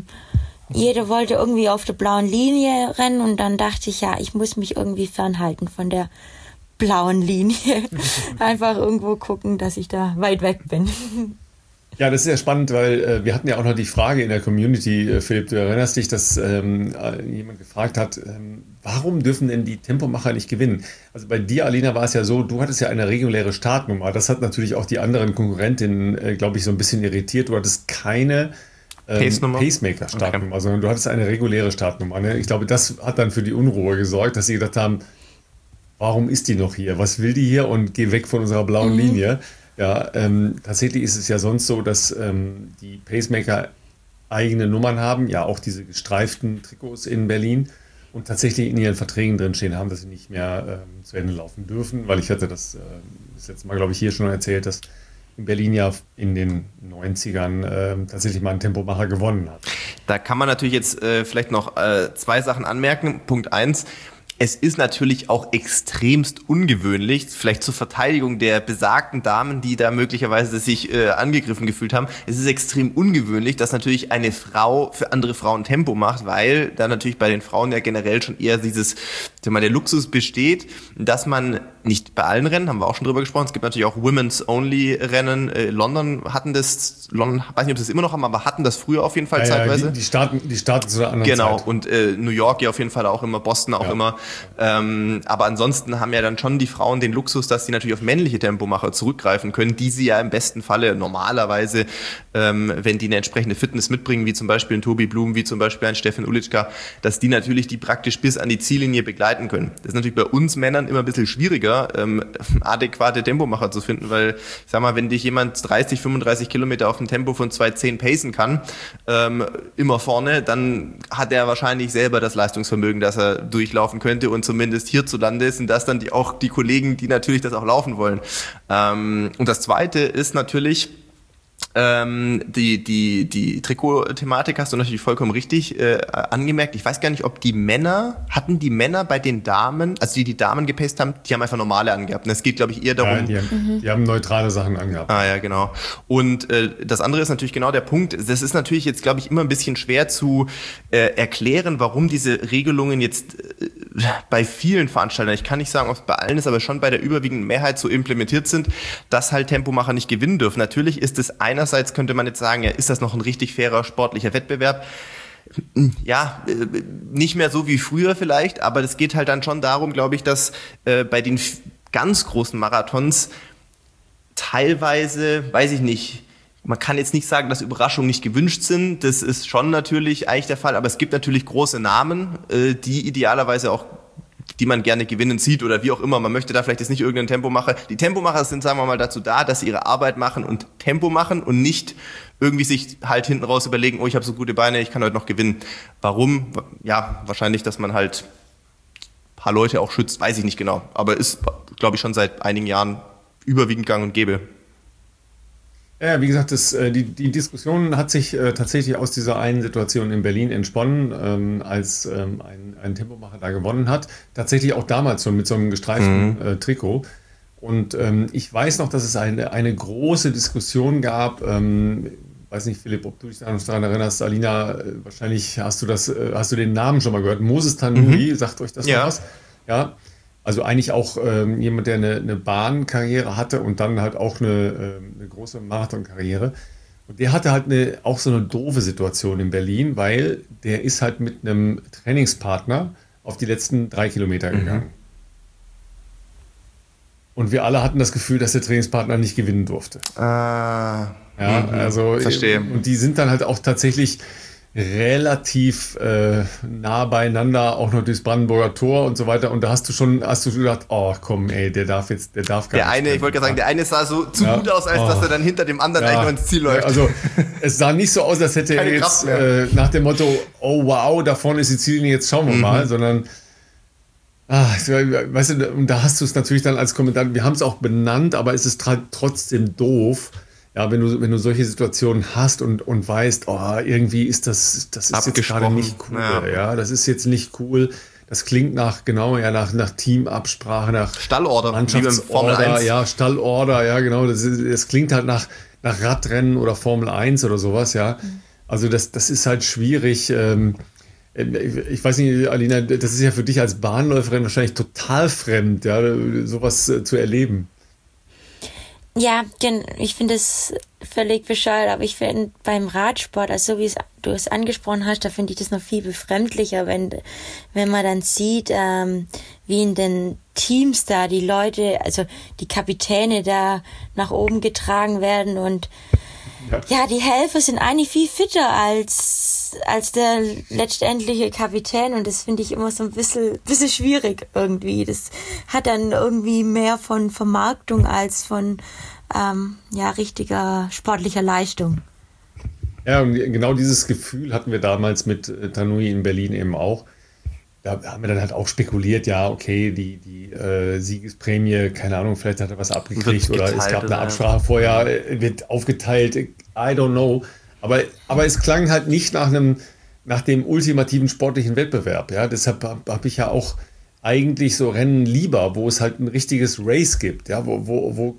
Speaker 2: Jeder wollte irgendwie auf der blauen Linie rennen und dann dachte ich, ja, ich muss mich irgendwie fernhalten von der blauen Linie. Einfach irgendwo gucken, dass ich da weit weg bin.
Speaker 1: Ja, das ist ja spannend, weil wir hatten ja auch noch die Frage in der Community, Philipp, du erinnerst dich, dass jemand gefragt hat, warum dürfen denn die Tempomacher nicht gewinnen? Also bei dir, Alina, war es ja so, du hattest ja eine reguläre Startnummer. Das hat natürlich auch die anderen Konkurrentinnen, glaube ich, so ein bisschen irritiert. Du hattest keine Pacemaker-Startnummer, sondern du hattest eine reguläre Startnummer. Ne? Ich glaube, das hat dann für die Unruhe gesorgt, dass sie gedacht haben, warum ist die noch hier? Was will die hier? Und geh weg von unserer blauen Linie. Ja, tatsächlich ist es ja sonst so, dass die Pacemaker eigene Nummern haben, ja auch diese gestreiften Trikots in Berlin und tatsächlich in ihren Verträgen drinstehen haben, dass sie nicht mehr zu Ende laufen dürfen, weil ich hatte das letzte Mal, glaube ich, hier schon erzählt, dass in Berlin ja in den 90ern tatsächlich mal ein Tempomacher gewonnen hat.
Speaker 3: Da kann man natürlich jetzt vielleicht noch zwei Sachen anmerken. Punkt 1. Es ist natürlich auch extremst ungewöhnlich, vielleicht zur Verteidigung der besagten Damen, die da möglicherweise sich angegriffen gefühlt haben. Es ist extrem ungewöhnlich, dass natürlich eine Frau für andere Frauen Tempo macht, weil da natürlich bei den Frauen ja generell schon eher der Luxus besteht, dass man nicht bei allen Rennen, haben wir auch schon drüber gesprochen, es gibt natürlich auch Women's-Only-Rennen. London hatten das, weiß nicht, ob sie es immer noch haben, aber hatten das früher auf jeden Fall zeitweise.
Speaker 1: Ja, die starten zu einer anderen
Speaker 3: Zeit. Genau, und New York ja auf jeden Fall auch immer, Boston auch immer. Aber ansonsten haben ja dann schon die Frauen den Luxus, dass sie natürlich auf männliche Tempomacher zurückgreifen können, die sie ja im besten Falle normalerweise, wenn die eine entsprechende Fitness mitbringen, wie zum Beispiel ein Tobi Blum, wie zum Beispiel ein Stefan Ulitschka, dass die natürlich die praktisch bis an die Ziellinie begleiten können. Das ist natürlich bei uns Männern immer ein bisschen schwieriger, adäquate Tempomacher zu finden, weil, ich sag mal, wenn dich jemand 30, 35 Kilometer auf ein Tempo von 2,10 pacen kann, immer vorne, dann hat er wahrscheinlich selber das Leistungsvermögen, dass er durchlaufen könnte, und zumindest hierzulande sind das dann auch die Kollegen, die natürlich das auch laufen wollen. Und das Zweite ist natürlich, die Trikot-Thematik hast du natürlich vollkommen richtig angemerkt. Ich weiß gar nicht, ob hatten die Männer bei den Damen, also die Damen gepaced haben, die haben einfach normale angehabt. Und es geht, glaube ich, eher darum...
Speaker 1: Ja, die haben neutrale Sachen angehabt.
Speaker 3: Ah ja, genau. Und das andere ist natürlich genau der Punkt. Das ist natürlich jetzt, glaube ich, immer ein bisschen schwer zu erklären, warum diese Regelungen jetzt bei vielen Veranstaltern, ich kann nicht sagen, ob es bei allen ist, aber schon bei der überwiegenden Mehrheit so implementiert sind, dass halt Tempomacher nicht gewinnen dürfen. Natürlich ist es einerseits, könnte man jetzt sagen, ja, ist das noch ein richtig fairer sportlicher Wettbewerb? Ja, nicht mehr so wie früher vielleicht, aber es geht halt dann schon darum, glaube ich, dass bei den ganz großen Marathons teilweise, weiß ich nicht, man kann jetzt nicht sagen, dass Überraschungen nicht gewünscht sind. Das ist schon natürlich eigentlich der Fall, aber es gibt natürlich große Namen, die idealerweise auch die man gerne gewinnen sieht oder wie auch immer. Man möchte da vielleicht jetzt nicht irgendeinen Tempomacher. Die Tempomacher sind, sagen wir mal, dazu da, dass sie ihre Arbeit machen und Tempo machen und nicht irgendwie sich halt hinten raus überlegen, oh, ich habe so gute Beine, ich kann heute noch gewinnen. Warum? Ja, wahrscheinlich, dass man halt ein paar Leute auch schützt, weiß ich nicht genau. Aber ist, glaube ich, schon seit einigen Jahren überwiegend gang und gäbe.
Speaker 1: Ja, wie gesagt, die Diskussion hat sich tatsächlich aus dieser einen Situation in Berlin entsponnen, als ein Tempomacher da gewonnen hat. Tatsächlich auch damals schon mit so einem gestreiften Trikot. Und ich weiß noch, dass es eine große Diskussion gab. Weiß nicht, Philipp, ob du dich daran erinnerst, Alina, wahrscheinlich hast du den Namen schon mal gehört. Moses Tanuri, sagt euch das noch was? Ja. Also eigentlich auch jemand, der eine Bahnkarriere hatte und dann halt auch eine große Marathonkarriere. Und der hatte halt auch so eine doofe Situation in Berlin, weil der ist halt mit einem Trainingspartner auf die letzten 3 Kilometer gegangen. Und wir alle hatten das Gefühl, dass der Trainingspartner nicht gewinnen durfte.
Speaker 3: Verstehe.
Speaker 1: Und die sind dann halt auch tatsächlich relativ nah beieinander, auch noch durchs Brandenburger Tor und so weiter. Und da hast du gedacht, oh komm, ey, der darf gar nicht.
Speaker 3: Ich wollte gerade sagen, der eine sah so zu gut aus, als dass er dann hinter dem anderen eigentlich noch ins Ziel läuft.
Speaker 1: Also es sah nicht so aus, als hätte er jetzt nach dem Motto, oh wow, da vorne ist die Ziellinie, jetzt schauen wir mal, sondern weißt du, und da hast du es natürlich dann als Kommentar, wir haben es auch benannt, aber es ist trotzdem doof. Ja, wenn du solche Situationen hast und weißt, oh, irgendwie ist das ist jetzt gerade nicht cool. Ja, das ist jetzt nicht cool. Das klingt nach Teamabsprache, nach
Speaker 3: Stallorder,
Speaker 1: Mannschaftsorder, ja, Stallorder, ja, genau. Das klingt halt nach Radrennen oder Formel 1 oder sowas, ja. Also das ist halt schwierig. Ich weiß nicht, Alina, das ist ja für dich als Bahnläuferin wahrscheinlich total fremd, ja, sowas zu erleben.
Speaker 2: Ja, ich finde es völlig bescheuert, aber ich finde beim Radsport, also so wie du es angesprochen hast, da finde ich das noch viel befremdlicher, wenn man dann sieht, wie in den Teams da die Leute, also die Kapitäne da nach oben getragen werden und ja, die Helfer sind eigentlich viel fitter als der letztendliche Kapitän und das finde ich immer so ein bisschen schwierig irgendwie. Das hat dann irgendwie mehr von Vermarktung als von richtiger sportlicher Leistung.
Speaker 1: Ja, und genau dieses Gefühl hatten wir damals mit Tanui in Berlin eben auch. Da haben wir dann halt auch spekuliert, ja, okay, die Siegesprämie, keine Ahnung, vielleicht hat er was abgekriegt oder es gab eine Absprache vorher, wird aufgeteilt, I don't know. Aber es klang halt nicht nach dem ultimativen sportlichen Wettbewerb. Ja? Deshalb habe ich ja auch eigentlich so Rennen lieber, wo es halt ein richtiges Race gibt, ja? wo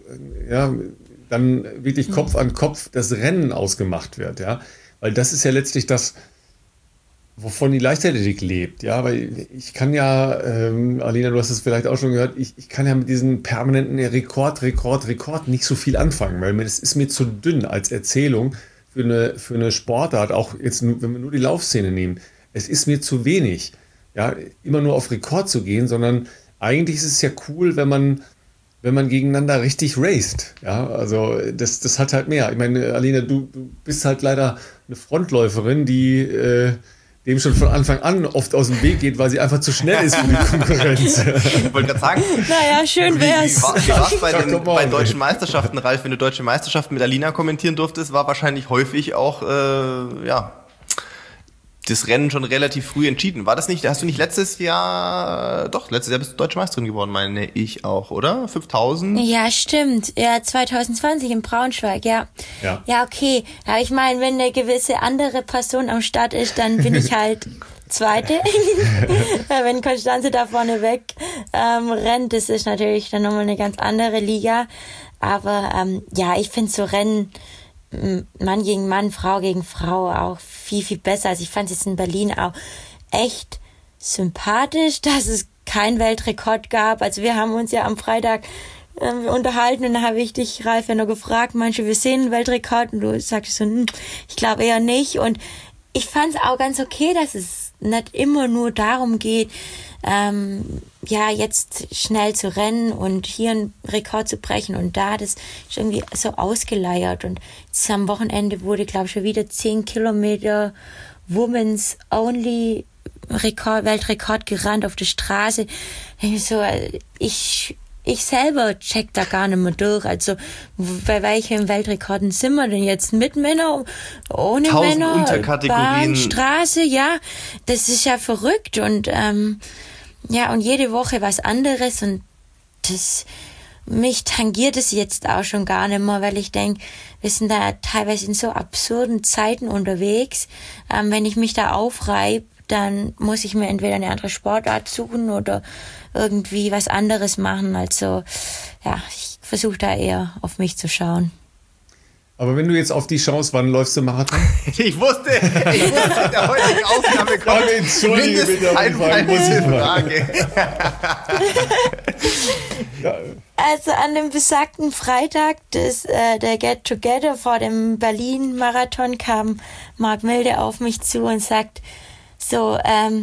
Speaker 1: dann wirklich Kopf an Kopf das Rennen ausgemacht wird. Ja? Weil das ist ja letztlich das, wovon die Leichtathletik lebt. Ja? Weil ich kann ja, Alina, du hast es vielleicht auch schon gehört, ich kann ja mit diesem permanenten Rekord nicht so viel anfangen, weil das ist mir zu dünn als Erzählung für eine Sportart, auch jetzt, wenn wir nur die Laufszene nehmen. Es ist mir zu wenig, ja, immer nur auf Rekord zu gehen, sondern eigentlich ist es ja cool, wenn man gegeneinander richtig raced. Ja, also das hat halt mehr. Ich meine, Alina, du bist halt leider eine Frontläuferin, die dem schon von Anfang an oft aus dem Weg geht, weil sie einfach zu schnell ist für die Konkurrenz.
Speaker 3: Ich wollte gerade sagen,
Speaker 2: naja, schön wär's.
Speaker 3: Wie war's bei deutschen Meisterschaften, Ralf, wenn du deutsche Meisterschaften mit Alina kommentieren durftest, war wahrscheinlich häufig auch, das Rennen schon relativ früh entschieden. War das nicht, hast du nicht letztes Jahr bist du deutsche Meisterin geworden, meine ich auch, oder? 5000?
Speaker 2: Ja, stimmt. Ja, 2020 in Braunschweig, ja. Ja, okay. Ja, ich meine, wenn eine gewisse andere Person am Start ist, dann bin ich halt Zweite. Wenn Konstanze da vorne weg rennt, das ist natürlich dann nochmal eine ganz andere Liga. Aber ich finde so Rennen Mann gegen Mann, Frau gegen Frau auch viel, viel besser. Also ich fand es jetzt in Berlin auch echt sympathisch, dass es keinen Weltrekord gab. Also wir haben uns ja am Freitag unterhalten und dann habe ich dich, Ralf, ja nur gefragt, manche, wir sehen einen Weltrekord und du sagst so, ich glaube eher nicht. Und ich fand es auch ganz okay, dass es nicht immer nur darum geht, jetzt schnell zu rennen und hier einen Rekord zu brechen und da, das ist irgendwie so ausgeleiert und jetzt am Wochenende wurde, glaube ich, schon wieder 10 Kilometer Women's Only Weltrekord gerannt auf der Straße. So, ich selber check da gar nicht mehr durch. Also, bei welchen Weltrekorden sind wir denn jetzt? Mit Männer, ohne
Speaker 3: 1000
Speaker 2: Männer,
Speaker 3: Unterkategorien.
Speaker 2: Bahn, Straße, ja. Das ist ja verrückt und, ja, und jede Woche was anderes und mich tangiert es jetzt auch schon gar nicht mehr, weil ich denke, wir sind da teilweise in so absurden Zeiten unterwegs. Wenn ich mich da aufreibe, dann muss ich mir entweder eine andere Sportart suchen oder irgendwie was anderes machen. Also ja, ich versuche da eher auf mich zu schauen.
Speaker 1: Aber wenn du jetzt auf die schaust, wann läufst du Marathon?
Speaker 3: Ich wusste, in der heutigen Aufnahme kommt mindestens eine Frage.
Speaker 2: Also an dem besagten Freitag der Get Together vor dem Berlin-Marathon kam Marc Milde auf mich zu und sagt, so,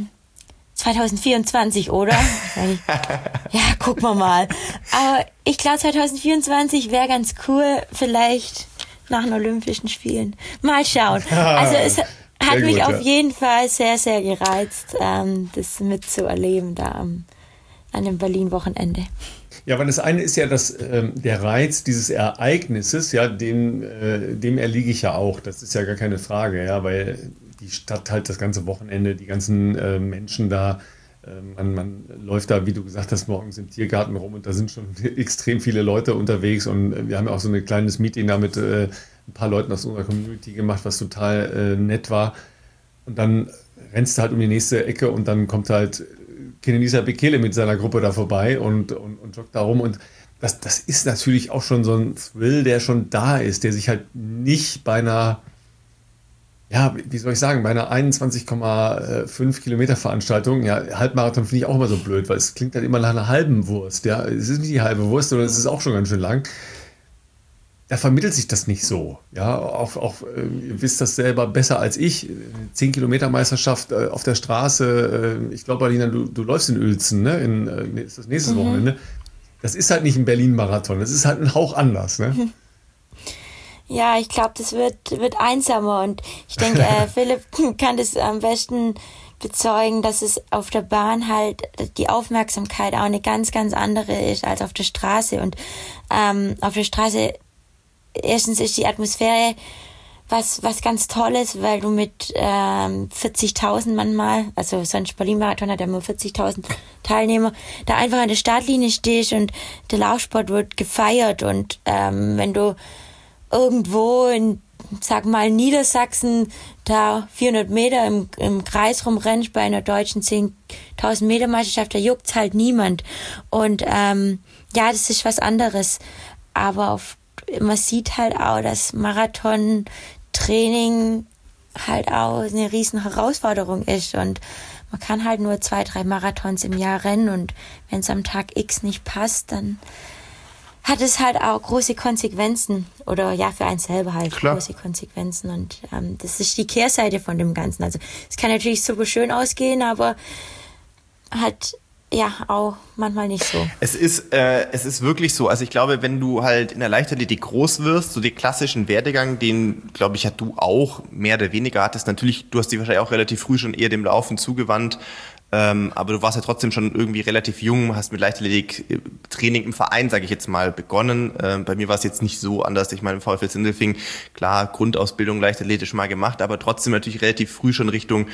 Speaker 2: 2024, oder? Ja, gucken wir mal. Aber ich glaube, 2024 wäre ganz cool, vielleicht nach den Olympischen Spielen. Mal schauen. Also es hat mich auf jeden Fall sehr, sehr gereizt, das mitzuerleben da an dem Berlin-Wochenende.
Speaker 1: Ja, weil das eine ist ja, dass der Reiz dieses Ereignisses, ja, dem erliege ich ja auch. Das ist ja gar keine Frage, ja, weil die Stadt halt das ganze Wochenende, die ganzen Menschen da, man läuft da, wie du gesagt hast, morgens im Tiergarten rum und da sind schon extrem viele Leute unterwegs und wir haben ja auch so ein kleines Meeting da mit ein paar Leuten aus unserer Community gemacht, was total nett war. Und dann rennst du halt um die nächste Ecke und dann kommt halt Kenenisa Bekele mit seiner Gruppe da vorbei und joggt da rum. Und das ist natürlich auch schon so ein Thrill, der schon da ist, der sich halt nicht bei einer, ja, wie soll ich sagen, bei einer 21,5 Kilometer Veranstaltung, ja, Halbmarathon finde ich auch immer so blöd, weil es klingt halt immer nach einer halben Wurst, ja. Es ist nicht die halbe Wurst, sondern es ist auch schon ganz schön lang. Da vermittelt sich das nicht so, ja. Auch ihr wisst das selber besser als ich. 10 Kilometer Meisterschaft auf der Straße. Ich glaube, Alina, du läufst in Uelzen, ne? Ist das nächstes Wochenende. Das ist halt nicht ein Berlin-Marathon. Das ist halt ein Hauch anders, ne?
Speaker 2: Ja, ich glaube, das wird einsamer und ich denke, Philipp kann das am besten bezeugen, dass es auf der Bahn halt die Aufmerksamkeit auch eine ganz, ganz andere ist als auf der Straße und auf der Straße erstens ist die Atmosphäre was ganz Tolles, weil du mit 40.000 manchmal, also sonst Berlin-Marathon hat ja nur 40.000 Teilnehmer, da einfach an der Startlinie stehst und der Laufsport wird gefeiert und wenn du irgendwo in, sag mal, Niedersachsen da 400 Meter im Kreis rumrennst bei einer deutschen 10.000 Meter Meisterschaft, da juckt's halt niemand. Und ja, das ist was anderes. Aber man sieht halt auch, dass Marathon-Training halt auch eine riesen Herausforderung ist. Und man kann halt nur 2-3 Marathons im Jahr rennen. Und wenn es am Tag X nicht passt, dann hat es halt auch große Konsequenzen oder ja, für einen selber halt große Konsequenzen und das ist die Kehrseite von dem Ganzen. Also es kann natürlich super schön ausgehen, aber halt ja auch manchmal nicht so.
Speaker 3: Es ist wirklich so. Also ich glaube, wenn du halt in der Leichtathletik groß wirst, so den klassischen Werdegang, den, glaube ich, ja du auch mehr oder weniger hattest. Natürlich, du hast dich wahrscheinlich auch relativ früh schon eher dem Laufen zugewandt. Aber du warst ja trotzdem schon irgendwie relativ jung, hast mit Leichtathletik-Training im Verein, sage ich jetzt mal, begonnen. Bei mir war es jetzt nicht so anders. Ich meine, im VfL Sindelfingen, klar, Grundausbildung leichtathletisch mal gemacht, aber trotzdem natürlich relativ früh schon Richtung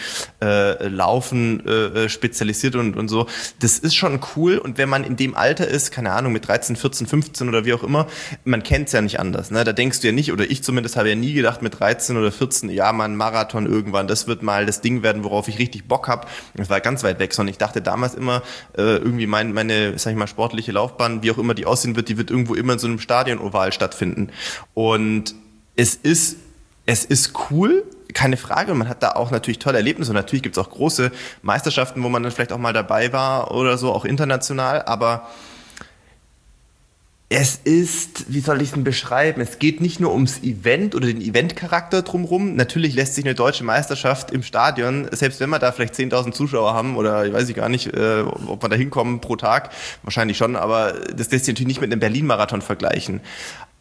Speaker 3: Laufen spezialisiert und so. Das ist schon cool. Und wenn man in dem Alter ist, keine Ahnung, mit 13, 14, 15 oder wie auch immer, man kennt es ja nicht anders. Ne? Da denkst du ja nicht, oder ich zumindest habe ja nie gedacht mit 13 oder 14, ja, mal ein Marathon irgendwann, das wird mal das Ding werden, worauf ich richtig Bock habe. Das war ganz weit weg, sondern ich dachte damals immer, irgendwie meine, sag ich mal, sportliche Laufbahn, wie auch immer die aussehen wird, die wird irgendwo immer in so einem Stadion-Oval stattfinden. Und es ist cool, keine Frage, man hat da auch natürlich tolle Erlebnisse und natürlich gibt es auch große Meisterschaften, wo man dann vielleicht auch mal dabei war oder so, auch international, aber es ist, wie soll ich es denn beschreiben, es geht nicht nur ums Event oder den Eventcharakter drumherum. Natürlich lässt sich eine deutsche Meisterschaft im Stadion, selbst wenn wir da vielleicht 10.000 Zuschauer haben oder ich weiß gar nicht, ob wir da hinkommen pro Tag, wahrscheinlich schon, aber das lässt sich natürlich nicht mit einem Berlin-Marathon vergleichen.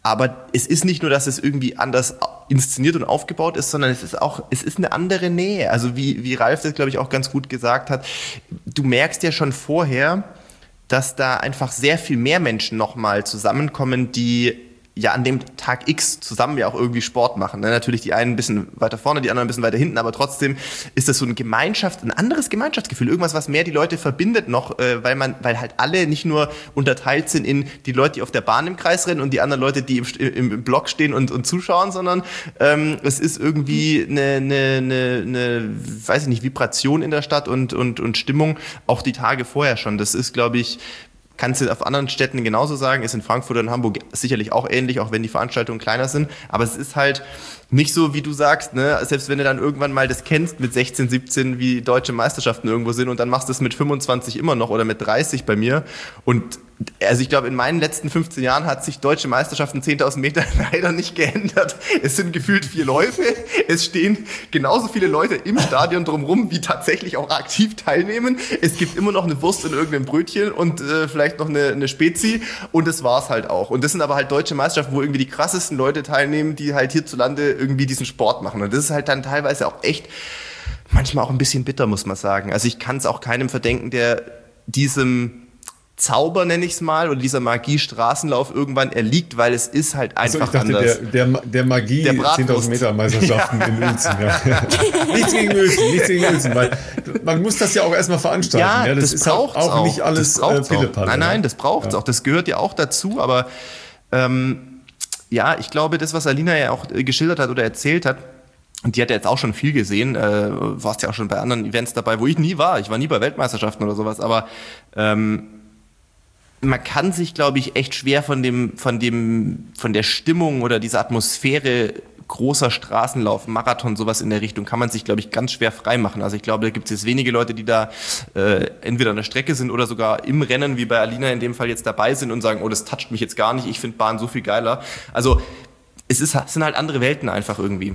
Speaker 3: Aber es ist nicht nur, dass es irgendwie anders inszeniert und aufgebaut ist, sondern es ist eine andere Nähe. Also wie Ralf das, glaube ich, auch ganz gut gesagt hat, du merkst ja schon vorher, dass da einfach sehr viel mehr Menschen nochmal zusammenkommen, die ja an dem Tag X zusammen ja auch irgendwie Sport machen. Ne? Natürlich die einen ein bisschen weiter vorne, die anderen ein bisschen weiter hinten, aber trotzdem ist das so ein anderes Gemeinschaftsgefühl, irgendwas, was mehr die Leute verbindet noch, weil halt alle nicht nur unterteilt sind in die Leute, die auf der Bahn im Kreis rennen und die anderen Leute, die im Block stehen und zuschauen, sondern es ist irgendwie eine weiß ich nicht, Vibration in der Stadt und Stimmung auch die Tage vorher schon. Das ist, glaube ich, kannst du auf anderen Städten genauso sagen, ist in Frankfurt und Hamburg sicherlich auch ähnlich, auch wenn die Veranstaltungen kleiner sind, aber es ist halt nicht so, wie du sagst, ne? Selbst wenn du dann irgendwann mal das kennst mit 16, 17, wie deutsche Meisterschaften irgendwo sind und dann machst du es mit 25 immer noch oder mit 30 bei mir und also ich glaube, in meinen letzten 15 Jahren hat sich deutsche Meisterschaften 10.000 Meter leider nicht geändert. Es sind gefühlt 4 Läufe. Es stehen genauso viele Leute im Stadion drumherum, wie tatsächlich auch aktiv teilnehmen. Es gibt immer noch eine Wurst und irgendein Brötchen und vielleicht noch eine Spezi und das war's halt auch. Und das sind aber halt deutsche Meisterschaften, wo irgendwie die krassesten Leute teilnehmen, die halt hierzulande irgendwie diesen Sport machen. Und das ist halt dann teilweise auch echt manchmal auch ein bisschen bitter, muss man sagen. Also ich kann es auch keinem verdenken, der diesem Zauber, nenne ich es mal, oder dieser Magie-Straßenlauf irgendwann erliegt, weil es ist halt einfach anders.
Speaker 1: Der Magie 10.000 Meter Meisterschaften in Uelzen. Ja. Nichts gegen Uelzen, weil man muss das ja auch erstmal veranstalten.
Speaker 3: Ja, das
Speaker 1: ist
Speaker 3: braucht's
Speaker 1: auch nicht alles Pillepalle.
Speaker 3: Nein, das braucht es auch. Das gehört ja auch dazu, aber ja, ich glaube, das, was Alina ja auch geschildert hat oder erzählt hat, und die hat ja jetzt auch schon viel gesehen, warst ja auch schon bei anderen Events dabei, wo ich nie war. Ich war nie bei Weltmeisterschaften oder sowas, aber man kann sich, glaube ich, echt schwer von der Stimmung oder dieser Atmosphäre großer Straßenlauf, Marathon, sowas in der Richtung, kann man sich, glaube ich, ganz schwer freimachen. Also ich glaube, da gibt es jetzt wenige Leute, die da entweder an der Strecke sind oder sogar im Rennen, wie bei Alina in dem Fall jetzt dabei sind und sagen, oh, das toucht mich jetzt gar nicht, ich finde Bahn so viel geiler. Also es sind halt andere Welten einfach irgendwie.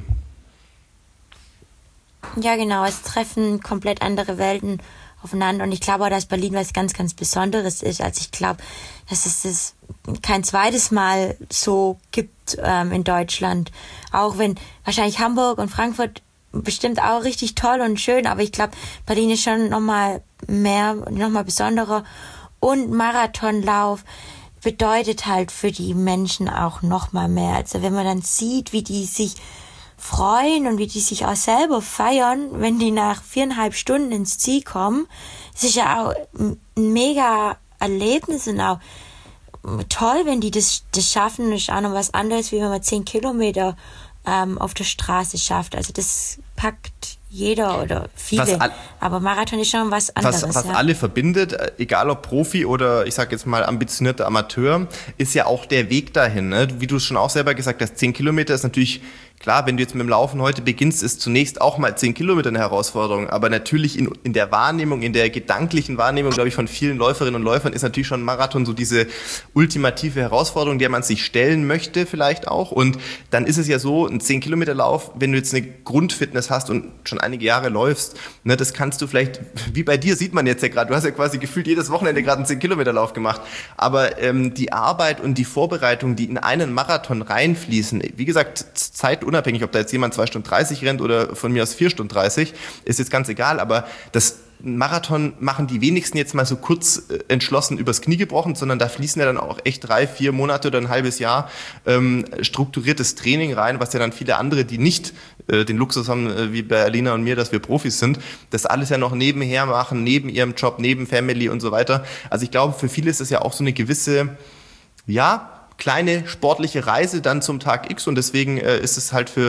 Speaker 2: Ja, genau, es treffen komplett andere Welten aufeinander und ich glaube auch, dass Berlin was ganz, ganz Besonderes ist. Also ich glaube, dass es das kein zweites Mal so gibt in Deutschland. Auch wenn wahrscheinlich Hamburg und Frankfurt bestimmt auch richtig toll und schön, aber ich glaube, Berlin ist schon nochmal besonderer. Und Marathonlauf bedeutet halt für die Menschen auch nochmal mehr. Also wenn man dann sieht, wie die sich freuen und wie die sich auch selber feiern, wenn die nach 4,5 Stunden ins Ziel kommen. Das ist ja auch ein mega Erlebnis und auch toll, wenn die das schaffen. Das ist auch noch was anderes, wie wenn man 10 Kilometer auf der Straße schafft. Also das packt jeder oder viele. Aber Marathon ist schon was anderes.
Speaker 3: Was alle verbindet, egal ob Profi oder ich sag jetzt mal ambitionierter Amateur, ist ja auch der Weg dahin. Ne? Wie du es schon auch selber gesagt hast, 10 Kilometer ist natürlich klar, wenn du jetzt mit dem Laufen heute beginnst, ist zunächst auch mal 10 Kilometer eine Herausforderung. Aber natürlich in der Wahrnehmung, in der gedanklichen Wahrnehmung, glaube ich, von vielen Läuferinnen und Läufern ist natürlich schon ein Marathon so diese ultimative Herausforderung, der man sich stellen möchte vielleicht auch. Und dann ist es ja so, ein 10-Kilometer-Lauf, wenn du jetzt eine Grundfitness hast und schon einige Jahre läufst, ne, das kannst du vielleicht, wie bei dir sieht man jetzt ja gerade, du hast ja quasi gefühlt jedes Wochenende gerade einen 10-Kilometer-Lauf gemacht. Aber die Arbeit und die Vorbereitung, die in einen Marathon reinfließen, wie gesagt, zeitunabhängig, ob da jetzt jemand 2 Stunden 30 rennt oder von mir aus 4 Stunden 30, ist jetzt ganz egal, aber das Marathon machen die wenigsten jetzt mal so kurz entschlossen übers Knie gebrochen, sondern da fließen ja dann auch echt 3-4 Monate oder ein halbes Jahr strukturiertes Training rein, was ja dann viele andere, die nicht den Luxus haben, wie bei Alina und mir, dass wir Profis sind, das alles ja noch nebenher machen, neben ihrem Job, neben Family und so weiter. Also ich glaube, für viele ist das ja auch so eine gewisse, ja, kleine sportliche Reise dann zum Tag X und deswegen ist es halt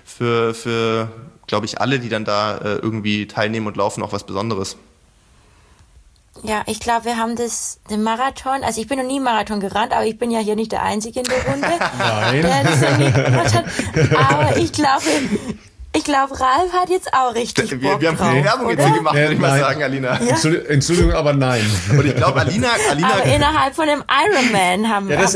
Speaker 3: für glaube ich, alle, die dann da irgendwie teilnehmen und laufen, auch was Besonderes.
Speaker 2: Ja, ich glaube, wir haben den Marathon, also ich bin noch nie Marathon gerannt, aber ich bin ja hier nicht der Einzige in der Runde.
Speaker 1: Nein.
Speaker 2: Der das noch nie gemacht hat. Aber ich glaube, Ralf hat jetzt auch richtig Bock
Speaker 3: Wir haben
Speaker 2: drauf,
Speaker 3: viel Werbung jetzt hier gemacht, würde ich mal sagen, Alina.
Speaker 2: Ja?
Speaker 1: Entschuldigung, aber nein.
Speaker 3: Und ich glaube, Alina...
Speaker 2: Aber innerhalb von dem Ironman haben wir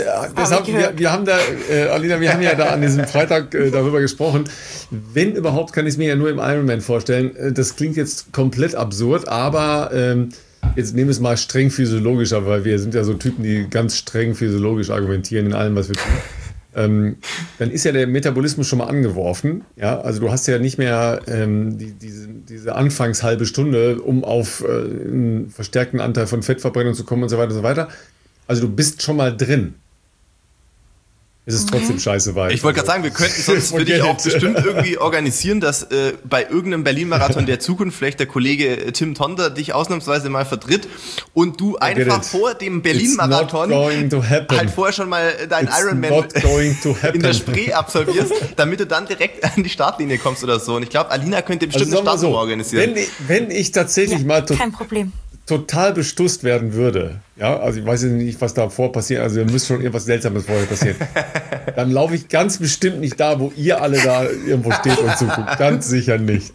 Speaker 1: Alina, wir haben ja da an diesem Freitag darüber gesprochen. Wenn überhaupt, kann ich es mir ja nur im Ironman vorstellen. Das klingt jetzt komplett absurd, aber jetzt nehmen wir es mal streng physiologischer, weil wir sind ja so Typen, die ganz streng physiologisch argumentieren in allem, was wir tun. dann ist ja der Metabolismus schon mal angeworfen. Ja, also du hast ja nicht mehr diese anfangs halbe Stunde, um auf einen verstärkten Anteil von Fettverbrennung zu kommen und so weiter und so weiter. Also du bist schon mal drin. Es ist trotzdem scheiße weit.
Speaker 3: Ich wollte gerade sagen, wir könnten sonst für dich auch bestimmt irgendwie organisieren, dass bei irgendeinem Berlin-Marathon der Zukunft vielleicht der Kollege Tim Tonder dich ausnahmsweise mal vertritt und du einfach vor dem Berlin-Marathon halt vorher schon mal deinen Ironman in der Spree absolvierst, damit du dann direkt an die Startlinie kommst oder so. Und ich glaube, Alina könnte bestimmt eine Startnummer organisieren.
Speaker 1: Wenn ich tatsächlich mal total bestusst werden würde, ja, also ich weiß nicht, was davor passiert, also da müsste schon irgendwas Seltsames vorher passieren, dann laufe ich ganz bestimmt nicht da, wo ihr alle da irgendwo steht und zuguckt. Ganz sicher nicht.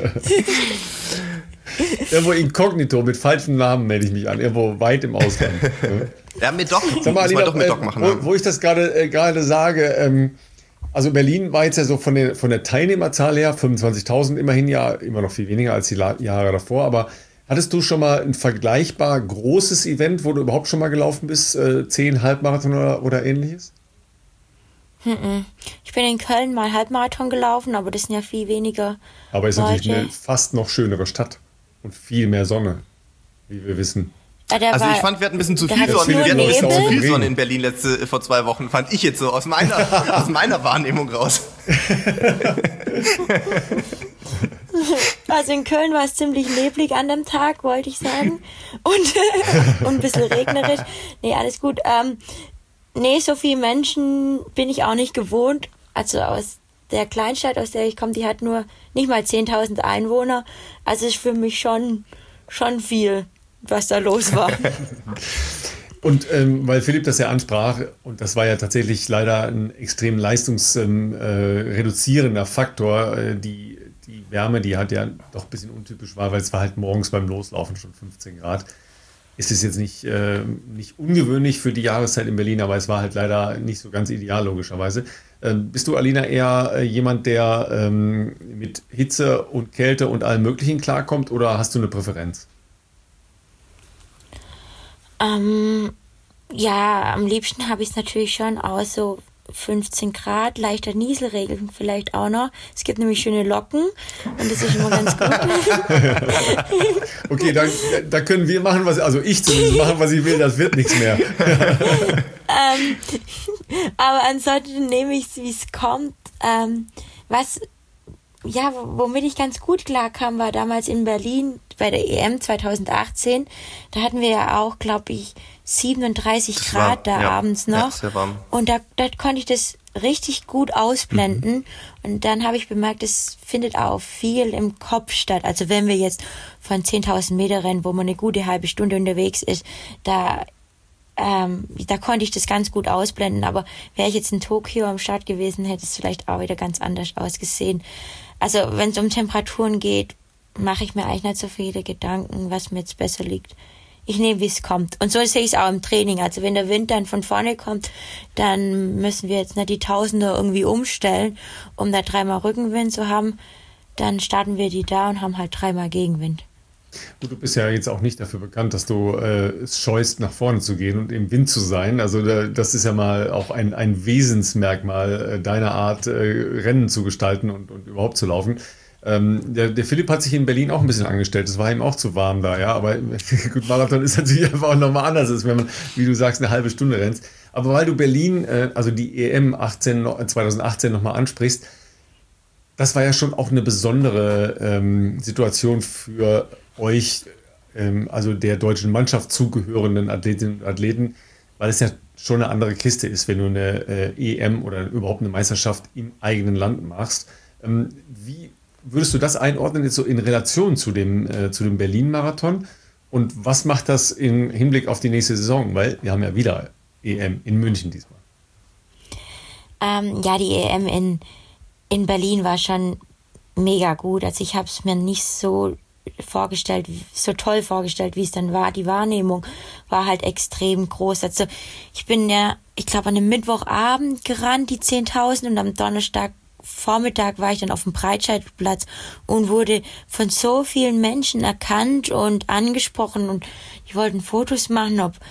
Speaker 1: Irgendwo inkognito, mit falschen Namen melde ich mich an, irgendwo weit im Ausland.
Speaker 3: Ja, mit Doc.
Speaker 1: Sag mal, Alina, doch mit Doc machen. Wo ich das gerade sage, also Berlin war jetzt ja so von der Teilnehmerzahl her, 25.000 immerhin, ja, immer noch viel weniger als die Jahre davor, aber hattest du schon mal ein vergleichbar großes Event, wo du überhaupt schon mal gelaufen bist? 10 Halbmarathon oder ähnliches?
Speaker 2: Ich bin in Köln mal Halbmarathon gelaufen, aber das sind ja viel weniger.
Speaker 1: Aber es ist natürlich eine fast noch schönere Stadt und viel mehr Sonne, wie wir wissen.
Speaker 3: Also ich fand, wir hatten ein bisschen zu viel Sonne. Wir hatten ein bisschen zu viel Sonne in Berlin vor 2 Wochen, fand ich jetzt so aus meiner Wahrnehmung raus.
Speaker 2: Also in Köln war es ziemlich neblig an dem Tag, wollte ich sagen. Und ein bisschen regnerisch. Nee, alles gut. So viele Menschen bin ich auch nicht gewohnt. Also aus der Kleinstadt, aus der ich komme, die hat nur nicht mal 10.000 Einwohner. Also ist für mich schon viel, was da los war.
Speaker 1: Und weil Philipp das ja ansprach, und das war ja tatsächlich leider ein extrem leistungsreduzierender Faktor, die Wärme, die halt ja doch ein bisschen untypisch war, weil es war halt morgens beim Loslaufen schon 15 Grad. Ist es jetzt nicht ungewöhnlich für die Jahreszeit in Berlin, aber es war halt leider nicht so ganz ideal, logischerweise. Bist du, Alina, eher jemand, der mit Hitze und Kälte und allem Möglichen klarkommt, oder hast du eine Präferenz?
Speaker 2: Ja, am liebsten habe ich es natürlich schon aus so 15 Grad, leichter Nieselregen vielleicht auch noch. Es gibt nämlich schöne Locken und das ist immer ganz gut.
Speaker 1: Okay, da können wir machen, ich zumindest machen, was ich will, das wird nichts mehr.
Speaker 2: Aber ansonsten nehme ich es, wie es kommt. Womit ich ganz gut klarkam, war damals in Berlin bei der EM 2018. Da hatten wir ja auch, glaube ich, 37 Grad abends noch. Ja, sehr warm. Und da konnte ich das richtig gut ausblenden. Und dann habe ich bemerkt, es findet auch viel im Kopf statt. Also wenn wir jetzt von 10.000 Meter rennen, wo man eine gute halbe Stunde unterwegs ist, da konnte ich das ganz gut ausblenden. Aber wäre ich jetzt in Tokio am Start gewesen, hätte es vielleicht auch wieder ganz anders ausgesehen. Also wenn es um Temperaturen geht, mache ich mir eigentlich nicht so viele Gedanken, was mir jetzt besser liegt. Ich nehme, wie es kommt. Und so sehe ich es auch im Training. Also wenn der Wind dann von vorne kommt, dann müssen wir jetzt nicht die Tausender irgendwie umstellen, um da 3-mal Rückenwind zu haben. Dann starten wir die da und haben halt 3-mal Gegenwind.
Speaker 1: Gut, du bist ja jetzt auch nicht dafür bekannt, dass du es scheust, nach vorne zu gehen und im Wind zu sein. Also das ist ja mal auch ein Wesensmerkmal deiner Art, Rennen zu gestalten und überhaupt zu laufen. Der Philipp hat sich in Berlin auch ein bisschen angestellt. Es war ihm auch zu warm da, ja. Aber gut, Marathon ist natürlich einfach auch nochmal anders, als wenn man, wie du sagst, eine halbe Stunde rennst. Aber weil du Berlin, also die EM 2018 nochmal ansprichst, das war ja schon auch eine besondere Situation für euch, also der deutschen Mannschaft zugehörenden Athletinnen und Athleten, weil es ja schon eine andere Kiste ist, wenn du eine EM oder überhaupt eine Meisterschaft im eigenen Land machst. Wie würdest du das einordnen jetzt so in Relation zu dem Berlin-Marathon? Und was macht das im Hinblick auf die nächste Saison? Weil wir haben ja wieder EM in München diesmal.
Speaker 2: Die EM in Berlin war schon mega gut. Also ich habe es mir nicht so toll vorgestellt, wie es dann war. Die Wahrnehmung war halt extrem groß. Also ich bin ja, ich glaube, an einem Mittwochabend gerannt, die 10.000, und am Donnerstagvormittag war ich dann auf dem Breitscheidplatz und wurde von so vielen Menschen erkannt und angesprochen, und die wollten Fotos machen,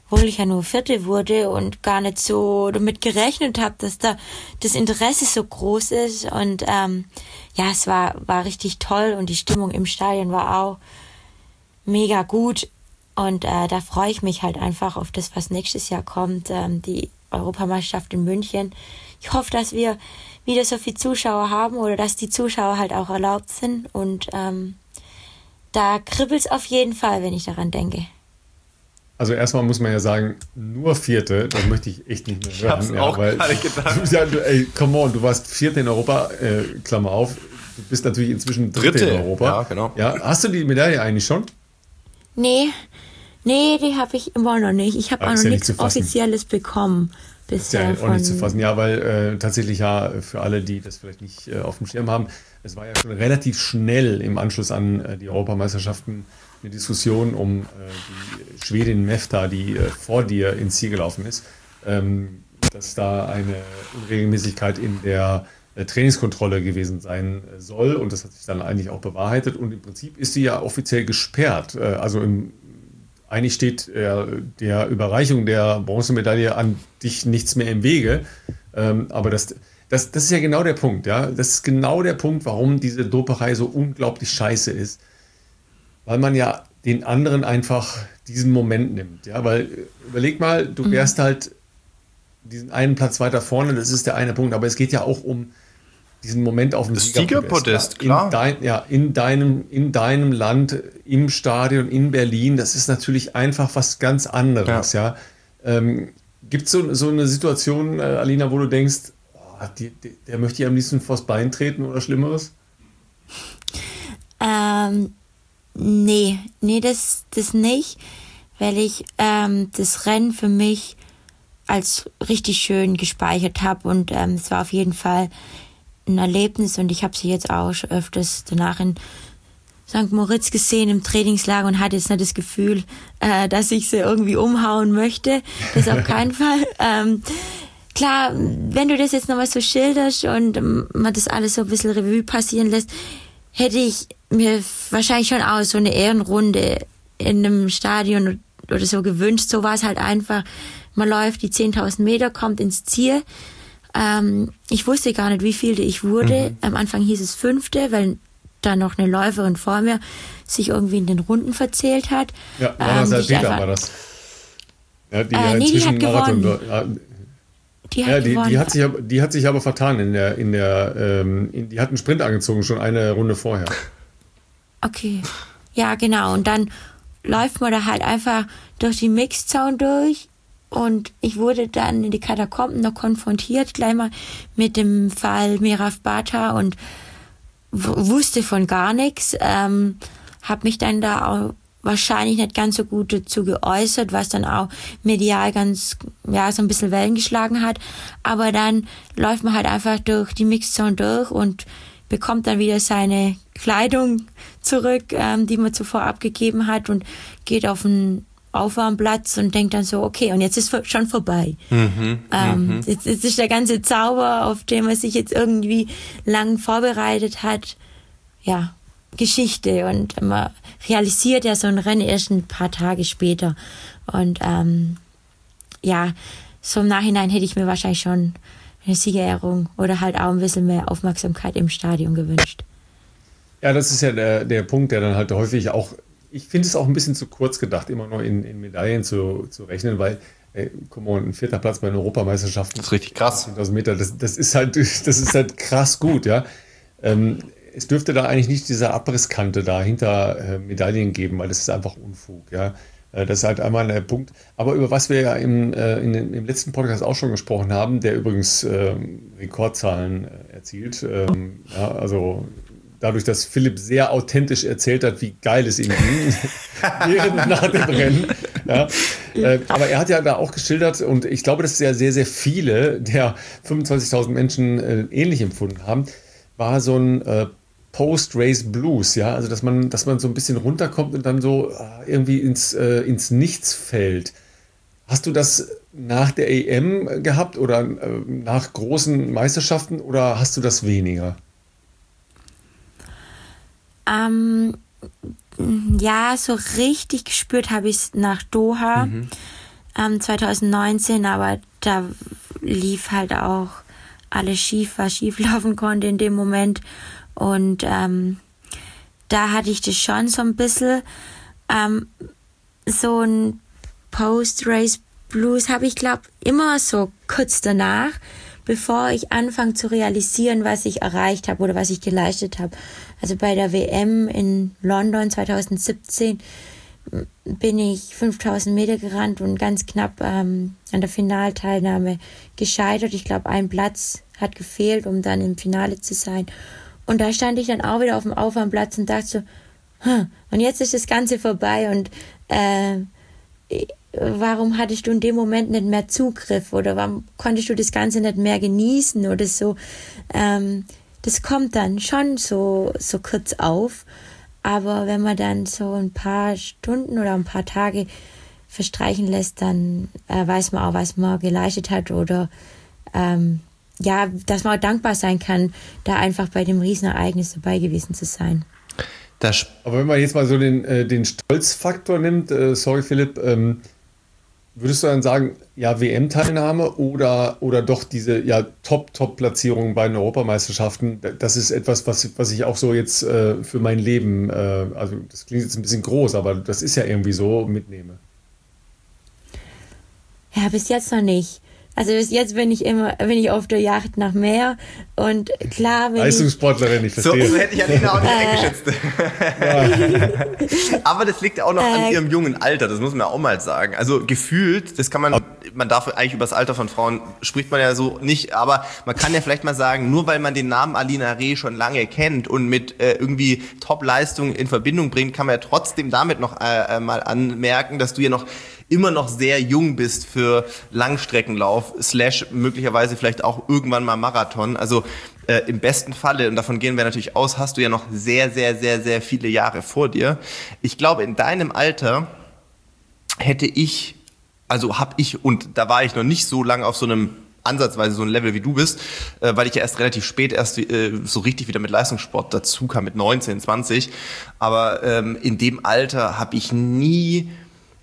Speaker 2: obwohl ich ja nur Vierte wurde und gar nicht so damit gerechnet habe, dass da das Interesse so groß ist. Und ja, es war richtig toll und die Stimmung im Stadion war auch mega gut. Und da freue ich mich halt einfach auf das, was nächstes Jahr kommt, die Europameisterschaft in München. Ich hoffe, dass wir wieder so viele Zuschauer haben oder dass die Zuschauer halt auch erlaubt sind. Und da kribbelt's auf jeden Fall, wenn ich daran denke.
Speaker 1: Also erstmal muss man ja sagen, nur Vierte, das möchte ich echt nicht mehr hören.
Speaker 3: Ich hab's auch gerade gedacht.
Speaker 1: Ja, ey, come on, du warst Vierte in Europa, Klammer auf. Du bist natürlich inzwischen Dritte in Europa.
Speaker 3: Ja, genau.
Speaker 1: Ja, hast du die Medaille eigentlich schon?
Speaker 2: Nee, die habe ich immer noch nicht. Ich habe auch noch nichts Offizielles bekommen.
Speaker 1: Bisher ja auch nicht zu fassen. Ja, weil tatsächlich ja für alle, die das vielleicht nicht auf dem Schirm haben, es war ja schon relativ schnell im Anschluss an die Europameisterschaften eine Diskussion um die Schwedin Mefta, die vor dir ins Ziel gelaufen ist, dass da eine Unregelmäßigkeit in der Trainingskontrolle gewesen sein soll. Und das hat sich dann eigentlich auch bewahrheitet. Und im Prinzip ist sie ja offiziell gesperrt. Eigentlich steht der Überreichung der Bronzemedaille an dich nichts mehr im Wege. Aber das ist ja genau der Punkt. Ja? Das ist genau der Punkt, warum diese Doperei so unglaublich scheiße ist. Weil man ja den anderen einfach diesen Moment nimmt. Ja? Weil überleg mal, du wärst halt diesen einen Platz weiter vorne, das ist der eine Punkt. Aber es geht ja auch um diesen Moment auf dem
Speaker 3: Siegerpodest, klar.
Speaker 1: In deinem Land, im Stadion, in Berlin, das ist natürlich einfach was ganz anderes. Ja. Gibt es so eine Situation, Alina, wo du denkst, der möchte ich am liebsten vors Bein treten oder Schlimmeres?
Speaker 2: Nee, das nicht, weil ich das Rennen für mich als richtig schön gespeichert habe und es war auf jeden Fall ein Erlebnis und ich habe sie jetzt auch schon öfters danach in St. Moritz gesehen im Trainingslager und hatte jetzt nicht das Gefühl, dass ich sie irgendwie umhauen möchte. Das auf keinen Fall. Klar, wenn du das jetzt nochmal so schilderst und man das alles so ein bisschen Revue passieren lässt, hätte ich mir wahrscheinlich schon auch so eine Ehrenrunde in einem Stadion oder so gewünscht. So war es halt einfach. Man läuft die 10.000 Meter, kommt ins Ziel. Ich wusste gar nicht, wie viel ich wurde. Am Anfang hieß es 5., weil da noch eine Läuferin vor mir sich irgendwie in den Runden verzählt hat.
Speaker 1: Ja, Salpeter war das. Ja, die inzwischen
Speaker 2: die hat gewonnen.
Speaker 1: Die hat sich aber vertan die hat einen Sprint angezogen, schon eine Runde vorher.
Speaker 2: Okay. Ja, genau. Und dann läuft man da halt einfach durch die Mixzone durch. Und ich wurde dann in die Katakomben noch konfrontiert, gleich mal mit dem Fall Mirav Bata und wusste von gar nichts. Habe mich dann da auch wahrscheinlich nicht ganz so gut dazu geäußert, was dann auch medial so ein bisschen Wellen geschlagen hat. Aber dann läuft man halt einfach durch die Mixzone durch und bekommt dann wieder seine Kleidung zurück, die man zuvor abgegeben hat und geht auf einen Aufwärmplatz und denkt dann so, okay, und jetzt ist schon vorbei. Jetzt ist der ganze Zauber, auf den man sich jetzt irgendwie lang vorbereitet hat, ja, Geschichte. Und man realisiert ja so ein Rennen erst ein paar Tage später. Und so im Nachhinein hätte ich mir wahrscheinlich schon eine Siegerehrung oder halt auch ein bisschen mehr Aufmerksamkeit im Stadion gewünscht.
Speaker 1: Ja, das ist ja der Punkt, der dann halt häufig auch, ich finde es auch ein bisschen zu kurz gedacht, immer nur in Medaillen zu rechnen, weil, ein 4. Platz bei den Europameisterschaften.
Speaker 3: Das ist richtig krass.
Speaker 1: 10.000 Meter, das ist halt krass gut, ja. Es dürfte da eigentlich nicht diese Abrisskante da hinter Medaillen geben, weil das ist einfach Unfug, ja. Das ist halt einmal der Punkt. Aber über was wir ja im letzten Podcast auch schon gesprochen haben, der übrigens Rekordzahlen erzielt, also dadurch, dass Philipp sehr authentisch erzählt hat, wie geil es ihm ging, während und nach dem Rennen. Ja. Aber er hat ja da auch geschildert, und ich glaube, dass ja sehr, sehr viele der 25.000 Menschen ähnlich empfunden haben, war so ein Post-Race Blues, ja, also dass man so ein bisschen runterkommt und dann so irgendwie ins Nichts fällt. Hast du das nach der EM gehabt oder nach großen Meisterschaften oder hast du das weniger?
Speaker 2: Ja, so richtig gespürt habe ich es nach Doha. 2019, aber da lief halt auch alles schief, was schief laufen konnte in dem Moment. Und da hatte ich das schon so ein bisschen. So ein Post-Race-Blues habe ich, glaube immer so kurz danach, bevor ich anfange zu realisieren, was ich erreicht habe oder was ich geleistet habe. Also bei der WM in London 2017 bin ich 5000 Meter gerannt und ganz knapp an der Finalteilnahme gescheitert. Ich glaube, ein Platz hat gefehlt, um dann im Finale zu sein. Und da stand ich dann auch wieder auf dem Aufwärmplatz und dachte so, und jetzt ist das Ganze vorbei und warum hattest du in dem Moment nicht mehr Zugriff oder warum konntest du das Ganze nicht mehr genießen oder so. Das kommt dann schon so kurz auf, aber wenn man dann so ein paar Stunden oder ein paar Tage verstreichen lässt, dann weiß man auch, was man geleistet hat oder dass man auch dankbar sein kann, da einfach bei dem Riesenereignis dabei gewesen zu sein.
Speaker 1: Aber wenn man jetzt mal so den Stolzfaktor nimmt, sorry Philipp, würdest du dann sagen, ja, WM-Teilnahme oder doch diese Top-Platzierung bei den Europameisterschaften, das ist etwas, was ich auch so jetzt für mein Leben, also das klingt jetzt ein bisschen groß, aber das ist ja irgendwie so, mitnehme?
Speaker 2: Ja, bis jetzt noch nicht. Also bis jetzt bin ich auf der Jagd nach mehr und klar,
Speaker 1: Leistungssportlerin, ich verstehe.
Speaker 3: So hätte ich Alina auch nicht eingeschätzt. Aber das liegt ja auch noch an ihrem jungen Alter, das muss man auch mal sagen. Also gefühlt, man darf eigentlich über das Alter von Frauen spricht man ja so nicht, aber man kann ja vielleicht mal sagen, nur weil man den Namen Alina Reh schon lange kennt und mit irgendwie Top-Leistungen in Verbindung bringt, kann man ja trotzdem damit noch mal anmerken, dass du ja immer noch sehr jung bist für Langstreckenlauf, / möglicherweise vielleicht auch irgendwann mal Marathon. Also im besten Falle, und davon gehen wir natürlich aus, hast du ja noch sehr, sehr, sehr, sehr viele Jahre vor dir. Ich glaube, in deinem Alter habe ich, und da war ich noch nicht so lange auf so einem ansatzweise so ein Level wie du bist, weil ich ja erst relativ spät so richtig wieder mit Leistungssport dazu kam, mit 19, 20. Aber in dem Alter habe ich nie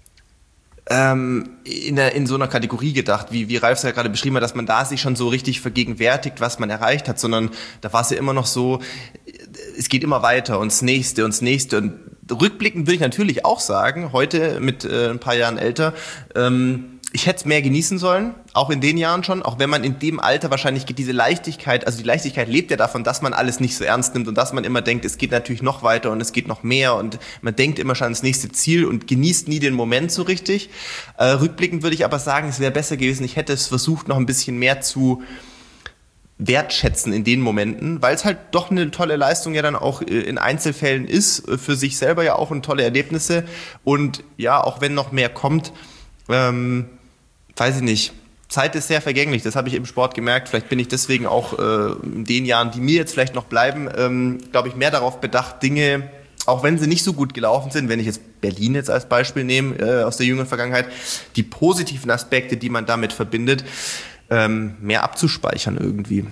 Speaker 3: in so einer Kategorie gedacht, wie Ralf es ja gerade beschrieben hat, dass man da sich schon so richtig vergegenwärtigt, was man erreicht hat, sondern da war es ja immer noch so, es geht immer weiter und das Nächste und das Nächste. Und rückblickend würde ich natürlich auch sagen, heute mit ein paar Jahren älter, ich hätte es mehr genießen sollen, auch in den Jahren schon, auch wenn man in dem Alter wahrscheinlich diese Leichtigkeit, also die Leichtigkeit lebt ja davon, dass man alles nicht so ernst nimmt und dass man immer denkt, es geht natürlich noch weiter und es geht noch mehr und man denkt immer schon ans nächste Ziel und genießt nie den Moment so richtig. Rückblickend würde ich aber sagen, es wäre besser gewesen, ich hätte es versucht, noch ein bisschen mehr zu wertschätzen in den Momenten, weil es halt doch eine tolle Leistung ja dann auch in Einzelfällen ist, für sich selber ja auch und tolle Erlebnisse und ja, auch wenn noch mehr kommt, weiß ich nicht, Zeit ist sehr vergänglich, das habe ich im Sport gemerkt, vielleicht bin ich deswegen auch in den Jahren, die mir jetzt vielleicht noch bleiben, glaube ich, mehr darauf bedacht, Dinge, auch wenn sie nicht so gut gelaufen sind, wenn ich jetzt Berlin jetzt als Beispiel nehme, aus der jüngeren Vergangenheit, die positiven Aspekte, die man damit verbindet, mehr abzuspeichern irgendwie.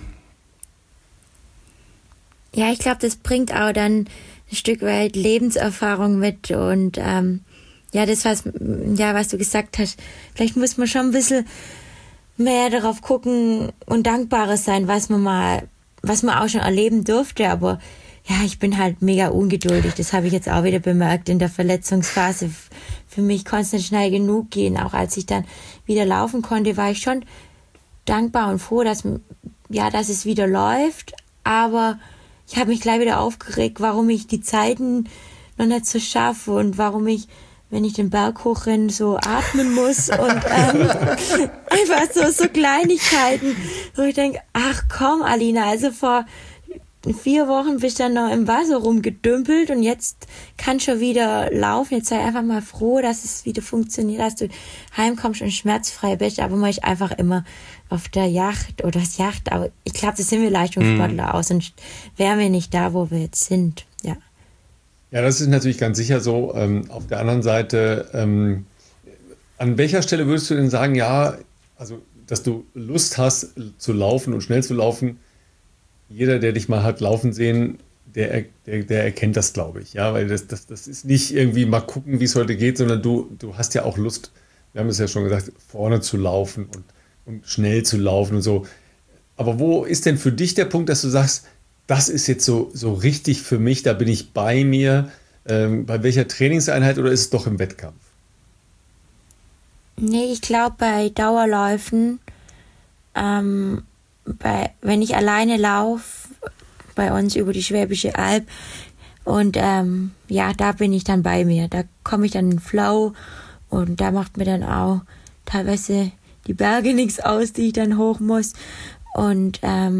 Speaker 2: Ja, ich glaube, das bringt auch dann ein Stück weit Lebenserfahrung mit und das, was du gesagt hast, vielleicht muss man schon ein bisschen mehr darauf gucken und dankbarer sein, was man auch schon erleben durfte, aber ja, ich bin halt mega ungeduldig, das habe ich jetzt auch wieder bemerkt in der Verletzungsphase. Für mich konnte es nicht schnell genug gehen, auch als ich dann wieder laufen konnte, war ich schon dankbar und froh, dass es wieder läuft, aber ich habe mich gleich wieder aufgeregt, warum ich die Zeiten noch nicht so schaffe und warum ich, wenn ich den Berg hochrenne, so atmen muss und einfach so Kleinigkeiten, wo ich denke, ach komm, Alina, also vor 4 Wochen bist du dann noch im Wasser rumgedümpelt und jetzt kannst du schon wieder laufen. Jetzt sei einfach mal froh, dass es wieder funktioniert, dass du heimkommst und schmerzfrei bist, aber man ist einfach immer auf der Yacht oder das Yacht, aber ich glaube, das sind wir Leistungssportler aus und wären wir nicht da, wo wir jetzt sind, ja.
Speaker 1: Ja, das ist natürlich ganz sicher so. Auf der anderen Seite, an welcher Stelle würdest du denn sagen, ja, also, dass du Lust hast zu laufen und schnell zu laufen? Jeder, der dich mal hat laufen sehen, der erkennt das, glaube ich. Ja, weil das ist nicht irgendwie mal gucken, wie es heute geht, sondern du hast ja auch Lust, wir haben es ja schon gesagt, vorne zu laufen und schnell zu laufen und so. Aber wo ist denn für dich der Punkt, dass du sagst, das ist jetzt so richtig für mich, da bin ich bei mir, bei welcher Trainingseinheit oder ist es doch im Wettkampf?
Speaker 2: Nee, ich glaube bei Dauerläufen, wenn ich alleine laufe, bei uns über die Schwäbische Alb, und da bin ich dann bei mir. Da komme ich dann in den Flow und da macht mir dann auch teilweise die Berge nichts aus, die ich dann hoch muss. Und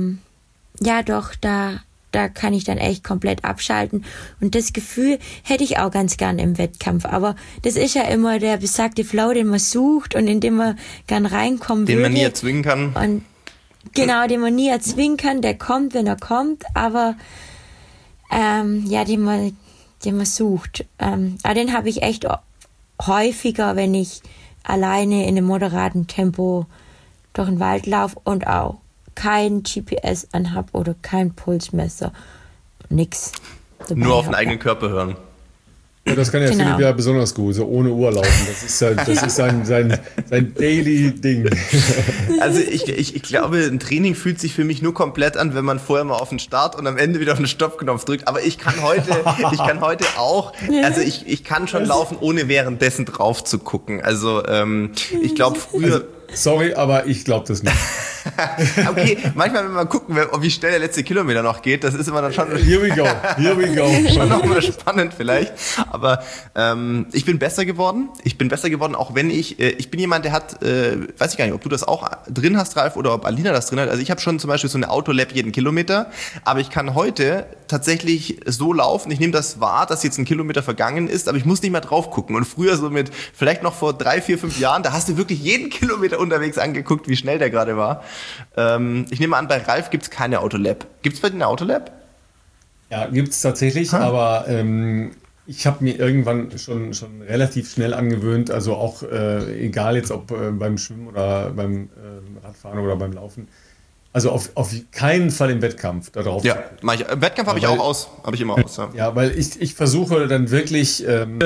Speaker 2: da kann ich dann echt komplett abschalten. Und das Gefühl hätte ich auch ganz gern im Wettkampf. Aber das ist ja immer der besagte Flow, den man sucht und in den man gern reinkommen will.
Speaker 3: Den man nie erzwingen kann.
Speaker 2: Und genau, den man nie erzwingen kann. Der kommt, wenn er kommt. Aber den man sucht. Aber den habe ich echt häufiger, wenn ich alleine in einem moderaten Tempo durch den Wald laufe und auch kein GPS anhab oder kein Pulsmesser. Nix.
Speaker 3: Nur auf den eigenen Körper hören.
Speaker 1: Ja, das kann ja Philipp ja besonders gut, so ohne Uhr laufen. Das ist sein Daily-Ding.
Speaker 3: Also ich glaube, ein Training fühlt sich für mich nur komplett an, wenn man vorher mal auf den Start und am Ende wieder auf den Stoppknopf drückt. Aber ich kann heute auch, also ich kann schon laufen, ohne währenddessen drauf zu gucken. Also ich glaube früher...
Speaker 1: Also, sorry, aber ich glaube das nicht.
Speaker 3: Okay, manchmal, wenn man gucken will, wie schnell der letzte Kilometer noch geht, das ist immer dann schon...
Speaker 1: Here we go.
Speaker 3: Schon nochmal spannend vielleicht. Aber ich bin besser geworden. Auch wenn ich bin jemand, der hat, weiß ich gar nicht, ob du das auch drin hast, Ralf, oder ob Alina das drin hat. Also ich habe schon zum Beispiel so eine Autolab jeden Kilometer, aber ich kann heute tatsächlich so laufen, ich nehme das wahr, dass jetzt ein Kilometer vergangen ist, aber ich muss nicht mehr drauf gucken. Und früher so mit, vielleicht noch vor 3, 4, 5 Jahren, da hast du wirklich jeden Kilometer unterwegs angeguckt, wie schnell der gerade war. Ich nehme an, bei Ralf gibt es keine Autolab. Gibt es bei dir eine Autolab?
Speaker 1: Ja, gibt es tatsächlich, aber ich habe mir irgendwann schon relativ schnell angewöhnt, also auch egal jetzt ob beim Schwimmen oder beim Radfahren oder beim Laufen, also auf keinen Fall im Wettkampf da drauf.
Speaker 3: Ja, mache ich. Im Wettkampf habe ich auch aus. Habe ich immer aus.
Speaker 1: Ja, weil ich versuche dann wirklich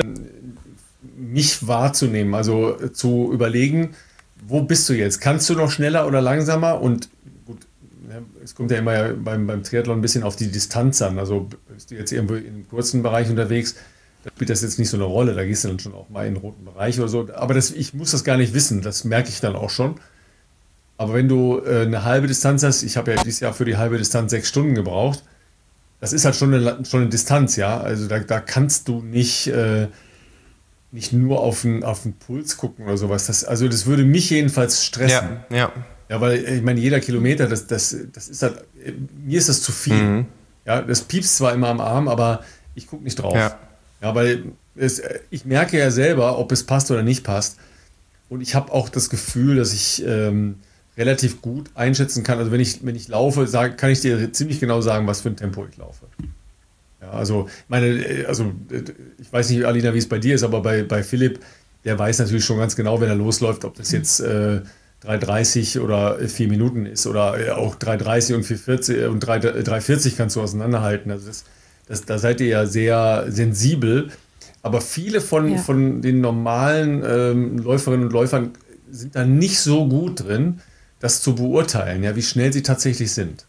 Speaker 1: mich wahrzunehmen, also zu überlegen, wo bist du jetzt? Kannst du noch schneller oder langsamer? Und gut, es kommt ja immer beim Triathlon ein bisschen auf die Distanz an. Also bist du jetzt irgendwo im kurzen Bereich unterwegs, da spielt das jetzt nicht so eine Rolle. Da gehst du dann schon auch mal in den roten Bereich oder so. Aber ich muss das gar nicht wissen. Das merke ich dann auch schon. Aber wenn du eine halbe Distanz hast, ich habe ja dieses Jahr für die halbe Distanz 6 Stunden gebraucht, das ist halt schon eine Distanz, ja. Also da kannst du nicht nur auf den Puls gucken oder sowas. Das würde mich jedenfalls stressen.
Speaker 3: Ja.
Speaker 1: Ja, weil ich meine, jeder Kilometer, das ist halt, mir ist das zu viel.
Speaker 3: Mhm.
Speaker 1: Ja, das piepst zwar immer am Arm, aber ich gucke nicht drauf. Ja, weil ich merke ja selber, ob es passt oder nicht passt. Und ich habe auch das Gefühl, dass ich relativ gut einschätzen kann. Also wenn ich laufe, kann ich dir ziemlich genau sagen, was für ein Tempo ich laufe. Ja, also ich weiß nicht, Alina, wie es bei dir ist, aber bei Philipp, der weiß natürlich schon ganz genau, wenn er losläuft, ob das jetzt 3,30 oder 4 Minuten ist oder auch 3,30 und 4,40 und 3,40 kannst du auseinanderhalten. Also da seid ihr ja sehr sensibel. Aber viele von den normalen Läuferinnen und Läufern sind da nicht so gut drin, das zu beurteilen, ja, wie schnell sie tatsächlich sind.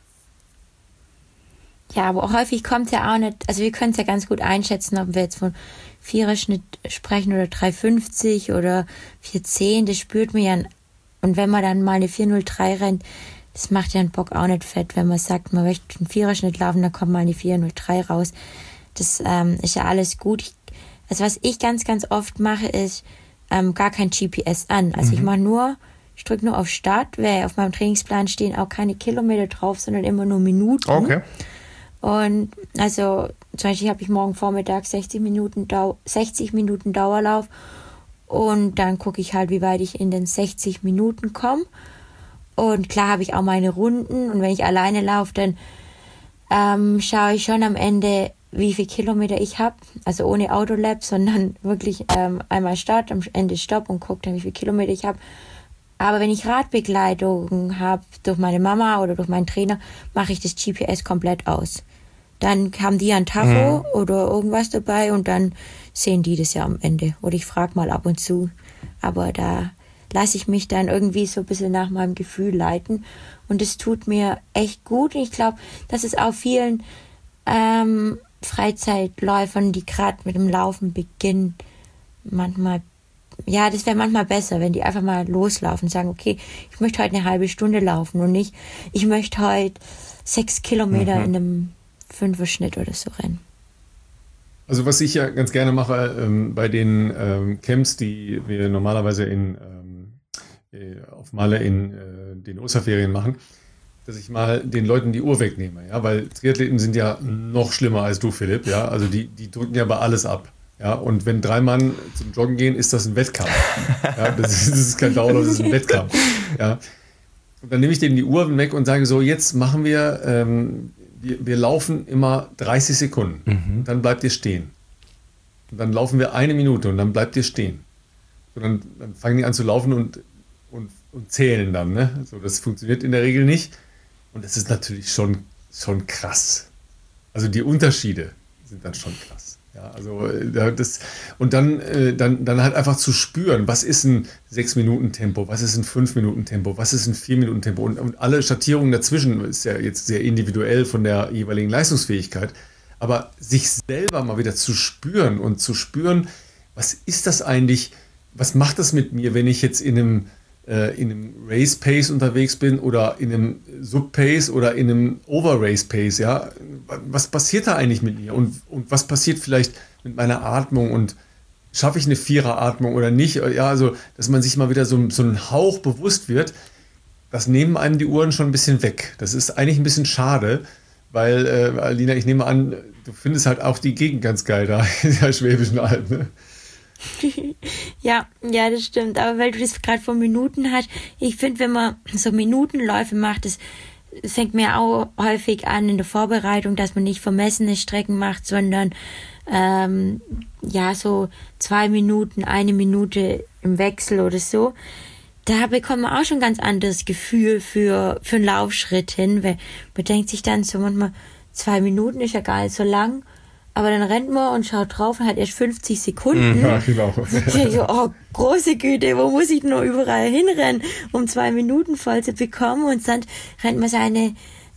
Speaker 2: Ja, aber häufig kommt es ja auch nicht, also wir können es ja ganz gut einschätzen, ob wir jetzt von 4er-Schnitt sprechen oder 3,50 oder 4,10, das spürt man ja. Und wenn man dann mal eine 4,03 rennt, das macht ja einen Bock auch nicht fett, wenn man sagt, man möchte einen 4er-Schnitt laufen, dann kommt mal eine 4,03 raus. Das ist ja alles gut. Also was ich ganz, ganz oft mache, ist gar kein GPS an. Also ich drücke nur auf Start, weil auf meinem Trainingsplan stehen auch keine Kilometer drauf, sondern immer nur Minuten.
Speaker 3: Okay.
Speaker 2: Und also zum Beispiel habe ich morgen Vormittag 60 Minuten Dauerlauf und dann gucke ich halt, wie weit ich in den 60 Minuten komme. Und klar habe ich auch meine Runden und wenn ich alleine laufe, dann schaue ich schon am Ende, wie viele Kilometer ich habe. Also ohne Autolab, sondern wirklich einmal Start, am Ende Stopp und gucke dann, wie viele Kilometer ich habe. Aber wenn ich Radbegleitung habe durch meine Mama oder durch meinen Trainer, mache ich das GPS komplett aus. Dann haben die ein Tacho oder irgendwas dabei und dann sehen die das ja am Ende. Oder ich frage mal ab und zu, aber da lasse ich mich dann irgendwie so ein bisschen nach meinem Gefühl leiten und es tut mir echt gut. Und ich glaube, dass es auch vielen Freizeitläufern, die gerade mit dem Laufen beginnen, manchmal, ja, das wäre manchmal besser, wenn die einfach mal loslaufen und sagen, okay, ich möchte heute eine halbe Stunde laufen und nicht, ich möchte heute 6 Kilometer in einem 5er-Schnitt oder so rennen.
Speaker 1: Also was ich ja ganz gerne mache bei den Camps, die wir normalerweise auf Malle in den Osterferien machen, dass ich mal den Leuten die Uhr wegnehme, ja, weil Triathleten sind ja noch schlimmer als du, Philipp, ja, also die drücken ja bei alles ab, ja, und wenn 3 Mann zum Joggen gehen, ist das ein Wettkampf, ja, das ist kein Dauerlauf, das ist ein Wettkampf, ja, und dann nehme ich denen die Uhr weg und sage so, jetzt machen wir laufen immer 30 Sekunden, und dann bleibt ihr stehen, und dann laufen wir 1 Minute und dann bleibt ihr stehen, und dann fangen die an zu laufen und zählen dann, ne? So, das funktioniert in der Regel nicht. Und das ist natürlich schon krass. Also die Unterschiede sind dann schon krass. Ja, also und dann halt einfach zu spüren, was ist ein 6-Minuten-Tempo, was ist ein 5-Minuten-Tempo, was ist ein 4-Minuten-Tempo und alle Schattierungen dazwischen ist ja jetzt sehr individuell von der jeweiligen Leistungsfähigkeit. Aber sich selber mal wieder zu spüren und zu spüren, was ist das eigentlich, was macht das mit mir, wenn ich jetzt in einem Race-Pace unterwegs bin oder in einem Sub-Pace oder in einem Over-Race-Pace, ja, was passiert da eigentlich mit mir und was passiert vielleicht mit meiner Atmung und schaffe ich eine 4er-Atmung oder nicht, ja, also, dass man sich mal wieder so einen Hauch bewusst wird, das nehmen einem die Uhren schon ein bisschen weg. Das ist eigentlich ein bisschen schade, weil, Alina, ich nehme an, du findest halt auch die Gegend ganz geil da in der Schwäbischen Alb, ne?
Speaker 2: Ja, das stimmt. Aber weil du das gerade von Minuten hast, ich finde, wenn man so Minutenläufe macht, das fängt mir auch häufig an in der Vorbereitung, dass man nicht vermessene Strecken macht, sondern so 2 Minuten, 1 Minute im Wechsel oder so. Da bekommt man auch schon ein ganz anderes Gefühl für einen Laufschritt hin, weil man denkt sich dann so manchmal, 2 Minuten ist ja gar nicht so lang. Aber dann rennt man und schaut drauf und hat erst 50 Sekunden.
Speaker 1: Ja, genau.
Speaker 2: So, oh, große Güte, wo muss ich nur überall hinrennen, um 2 Minuten voll zu bekommen? Und dann rennt man seine,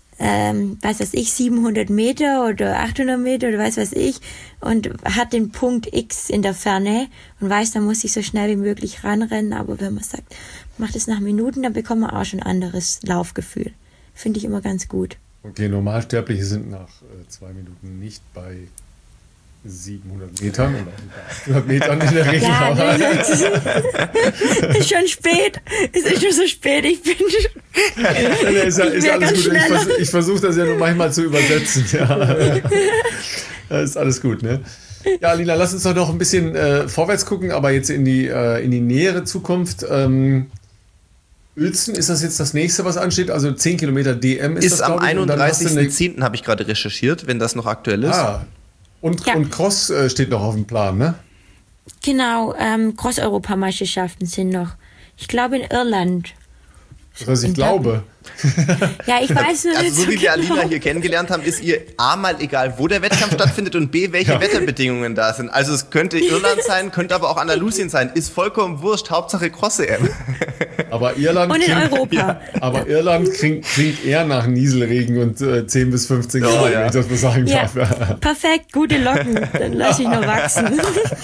Speaker 2: 700 Meter oder 800 Meter oder was weiß ich und hat den Punkt X in der Ferne und weiß, da muss ich so schnell wie möglich ranrennen. Aber wenn man sagt, macht es nach Minuten, dann bekommt man auch schon ein anderes Laufgefühl. Finde ich immer ganz gut.
Speaker 1: Okay, Normalsterbliche sind nach 2 Minuten nicht bei 700 Metern oder 800 Metern in der Regel.
Speaker 2: Ja, ist schon spät. Es ist schon so spät. Ich bin
Speaker 1: ist alles gut. Ich versuche das ja nur manchmal zu übersetzen. Ja. Das ist alles gut, ne? Ja, Lina, lass uns doch noch ein bisschen vorwärts gucken, aber jetzt in die nähere Zukunft. Uelzen, ist das jetzt das nächste, was ansteht? Also 10 Kilometer DM ist das,
Speaker 3: am 31.10. habe ich gerade recherchiert, wenn das noch aktuell ist.
Speaker 1: Und Cross steht noch auf dem Plan, ne?
Speaker 2: Genau, Cross-Europameisterschaften sind noch, ich glaube in Irland.
Speaker 1: Das heißt, ich glaube.
Speaker 2: Ja, ich weiß nicht.
Speaker 3: Also so wie wir Alina hier kennengelernt haben, ist ihr A mal egal, wo der Wettkampf stattfindet und B, welche Wetterbedingungen da sind. Also es könnte Irland sein, könnte aber auch Andalusien sein. Ist vollkommen wurscht, Hauptsache Cross-EM.
Speaker 1: Aber Irland
Speaker 2: und in Europa.
Speaker 1: Aber Irland klingt eher nach Nieselregen und 10 bis 15 Grad, wenn ich das mal sagen darf.
Speaker 2: Ja, perfekt, gute Locken. Dann lasse ich noch wachsen.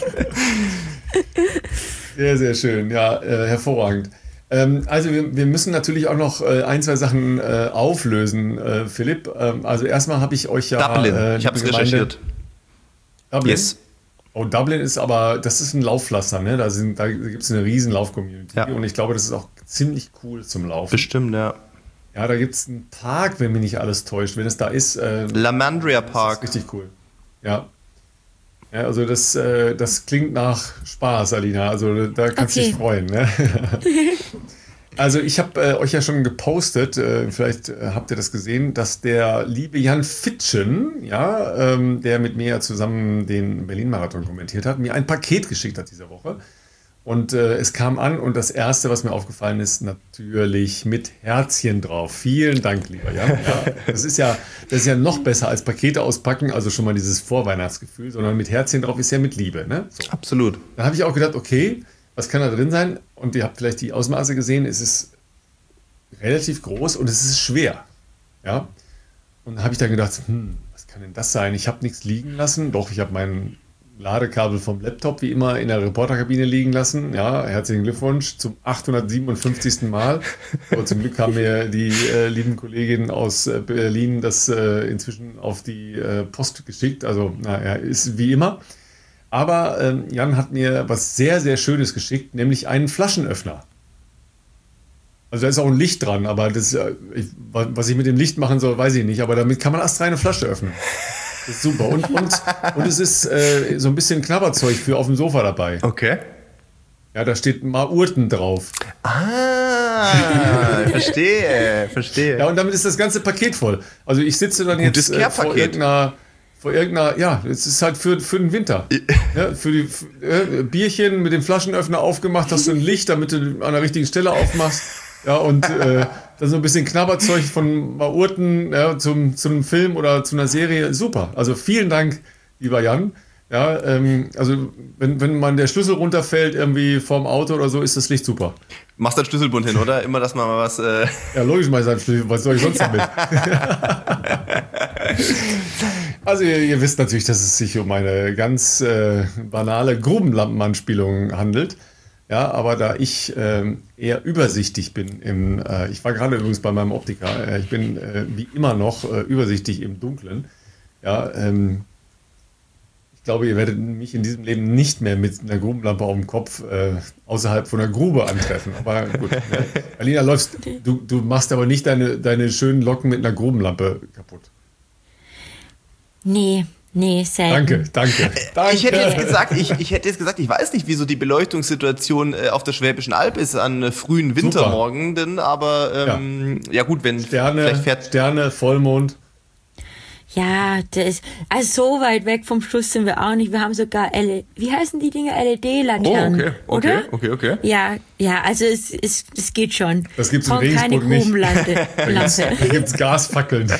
Speaker 1: Sehr, sehr schön. Ja, hervorragend. Also wir müssen natürlich auch noch 1, 2 Sachen auflösen, Philipp. Also erstmal habe ich euch ja...
Speaker 3: Dublin, ich habe es recherchiert.
Speaker 1: Dublin?
Speaker 3: Yes.
Speaker 1: Oh, Dublin ist aber, das ist ein Laufpflaster, ne? Da gibt es eine riesen Lauf-Community und ich glaube, das ist auch ziemlich cool zum Laufen.
Speaker 3: Bestimmt, ja.
Speaker 1: Ja, da gibt es einen Park, wenn mich nicht alles täuscht. Wenn es da ist...
Speaker 3: Lamandria Park.
Speaker 1: Das ist richtig cool. Ja. Ja, also das klingt nach Spaß, Alina. Also da kannst du dich freuen. Ne? Also ich habe euch ja schon gepostet, vielleicht habt ihr das gesehen, dass der liebe Jan Fitschen, ja, der mit mir ja zusammen den Berlin-Marathon kommentiert hat, mir ein Paket geschickt hat diese Woche. Und es kam an und das Erste, was mir aufgefallen ist, natürlich mit Herzchen drauf. Vielen Dank, lieber Jan. Ja, das ist ja noch besser als Pakete auspacken, also schon mal dieses Vorweihnachtsgefühl, sondern mit Herzchen drauf ist ja mit Liebe. Ne? So.
Speaker 3: Absolut.
Speaker 1: Dann habe ich auch gedacht, okay, was kann da drin sein? Und ihr habt vielleicht die Ausmaße gesehen, es ist relativ groß und es ist schwer. Ja? Und da habe ich dann gedacht, was kann denn das sein? Ich habe nichts liegen lassen. Doch, ich habe mein Ladekabel vom Laptop wie immer in der Reporterkabine liegen lassen. Ja, herzlichen Glückwunsch zum 857. Mal. Aber zum Glück haben mir die lieben Kolleginnen aus Berlin das inzwischen auf die Post geschickt. Also, naja, ist wie immer. Aber Jan hat mir was sehr, sehr Schönes geschickt, nämlich einen Flaschenöffner. Also da ist auch ein Licht dran, aber das, was ich mit dem Licht machen soll, weiß ich nicht. Aber damit kann man astrein eine Flasche öffnen. Das ist super. Und es ist so ein bisschen Knabberzeug für auf dem Sofa dabei.
Speaker 3: Okay.
Speaker 1: Ja, da steht Maurten drauf.
Speaker 3: Verstehe.
Speaker 1: Ja, und damit ist das ganze Paket voll. Also ich sitze dann jetzt vor irgendeiner, ja, es ist halt für den Winter. Ja, für die Bierchen mit dem Flaschenöffner aufgemacht, hast du ein Licht, damit du an der richtigen Stelle aufmachst. Ja, und dann so ein bisschen Knabberzeug von Maurten zu einem Film oder zu einer Serie. Super. Also vielen Dank, lieber Jan. Ja, also wenn man der Schlüssel runterfällt irgendwie vorm Auto oder so, ist das Licht super.
Speaker 3: Machst du einen Schlüsselbund hin, oder? Immer, dass man mal was...
Speaker 1: Ja, logisch mal sein Schlüssel. Was soll ich sonst damit? Also ihr wisst natürlich, dass es sich um eine ganz banale Grubenlampenanspielung handelt. Ja, aber da ich eher übersichtlich bin, ich war gerade übrigens bei meinem Optiker, ich bin wie immer noch übersichtlich im Dunklen. Ja, ich glaube, ihr werdet mich in diesem Leben nicht mehr mit einer Grubenlampe auf dem Kopf außerhalb von der Grube antreffen. Aber gut, ne? Alina, du machst aber nicht deine schönen Locken mit einer Grubenlampe kaputt.
Speaker 2: Nee, selten.
Speaker 1: Danke.
Speaker 3: Ich hätte jetzt gesagt, ich weiß nicht, wieso die Beleuchtungssituation auf der Schwäbischen Alb ist an frühen Wintermorgen, aber ja gut, wenn
Speaker 1: Sterne, Vollmond.
Speaker 2: Ja, also so weit weg vom Schluss sind wir auch nicht. Wir haben sogar wie heißen die Dinger? LED-Laternen, oder?
Speaker 3: Okay.
Speaker 2: Ja, also es geht schon.
Speaker 1: Das gibt's in Regensburg
Speaker 2: keine Grubenlampe.
Speaker 1: Da gibt's Gasfackeln.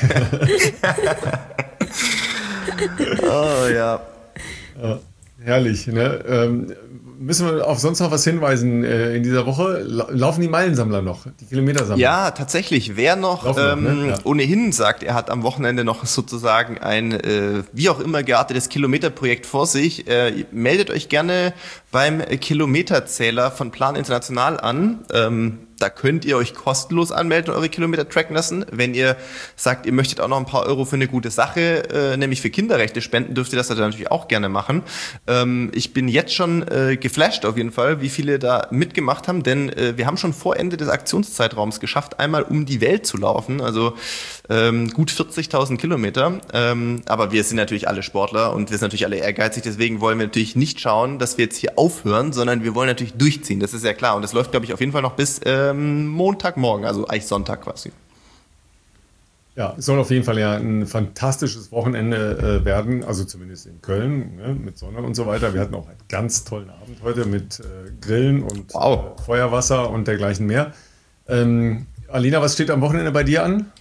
Speaker 3: Oh ja.
Speaker 1: Herrlich, ne? Müssen wir auf sonst noch was hinweisen in dieser Woche? Laufen die Meilensammler noch, die Kilometersammler?
Speaker 3: Ja, tatsächlich. Wer noch ohnehin sagt, er hat am Wochenende noch sozusagen ein wie auch immer geartetes Kilometerprojekt vor sich, meldet euch gerne beim Kilometerzähler von Plan International an. Da könnt ihr euch kostenlos anmelden und eure Kilometer tracken lassen. Wenn ihr sagt, ihr möchtet auch noch ein paar Euro für eine gute Sache, nämlich für Kinderrechte spenden, dürft ihr das natürlich auch gerne machen. Ich bin jetzt schon geflasht auf jeden Fall, wie viele da mitgemacht haben, denn wir haben schon vor Ende des Aktionszeitraums geschafft, einmal um die Welt zu laufen, also gut 40.000 Kilometer. Aber wir sind natürlich alle Sportler und wir sind natürlich alle ehrgeizig, deswegen wollen wir natürlich nicht schauen, dass wir jetzt hier aufhören, sondern wir wollen natürlich durchziehen, das ist ja klar. Und das läuft, glaube ich, auf jeden Fall noch bis Montagmorgen, also eigentlich Sonntag quasi.
Speaker 1: Ja, es soll auf jeden Fall ja ein fantastisches Wochenende werden, also zumindest in Köln, ne, mit Sonne und so weiter. Wir hatten auch einen ganz tollen Abend heute mit Grillen und Feuerwasser und dergleichen mehr. Alina, was steht am Wochenende bei dir an?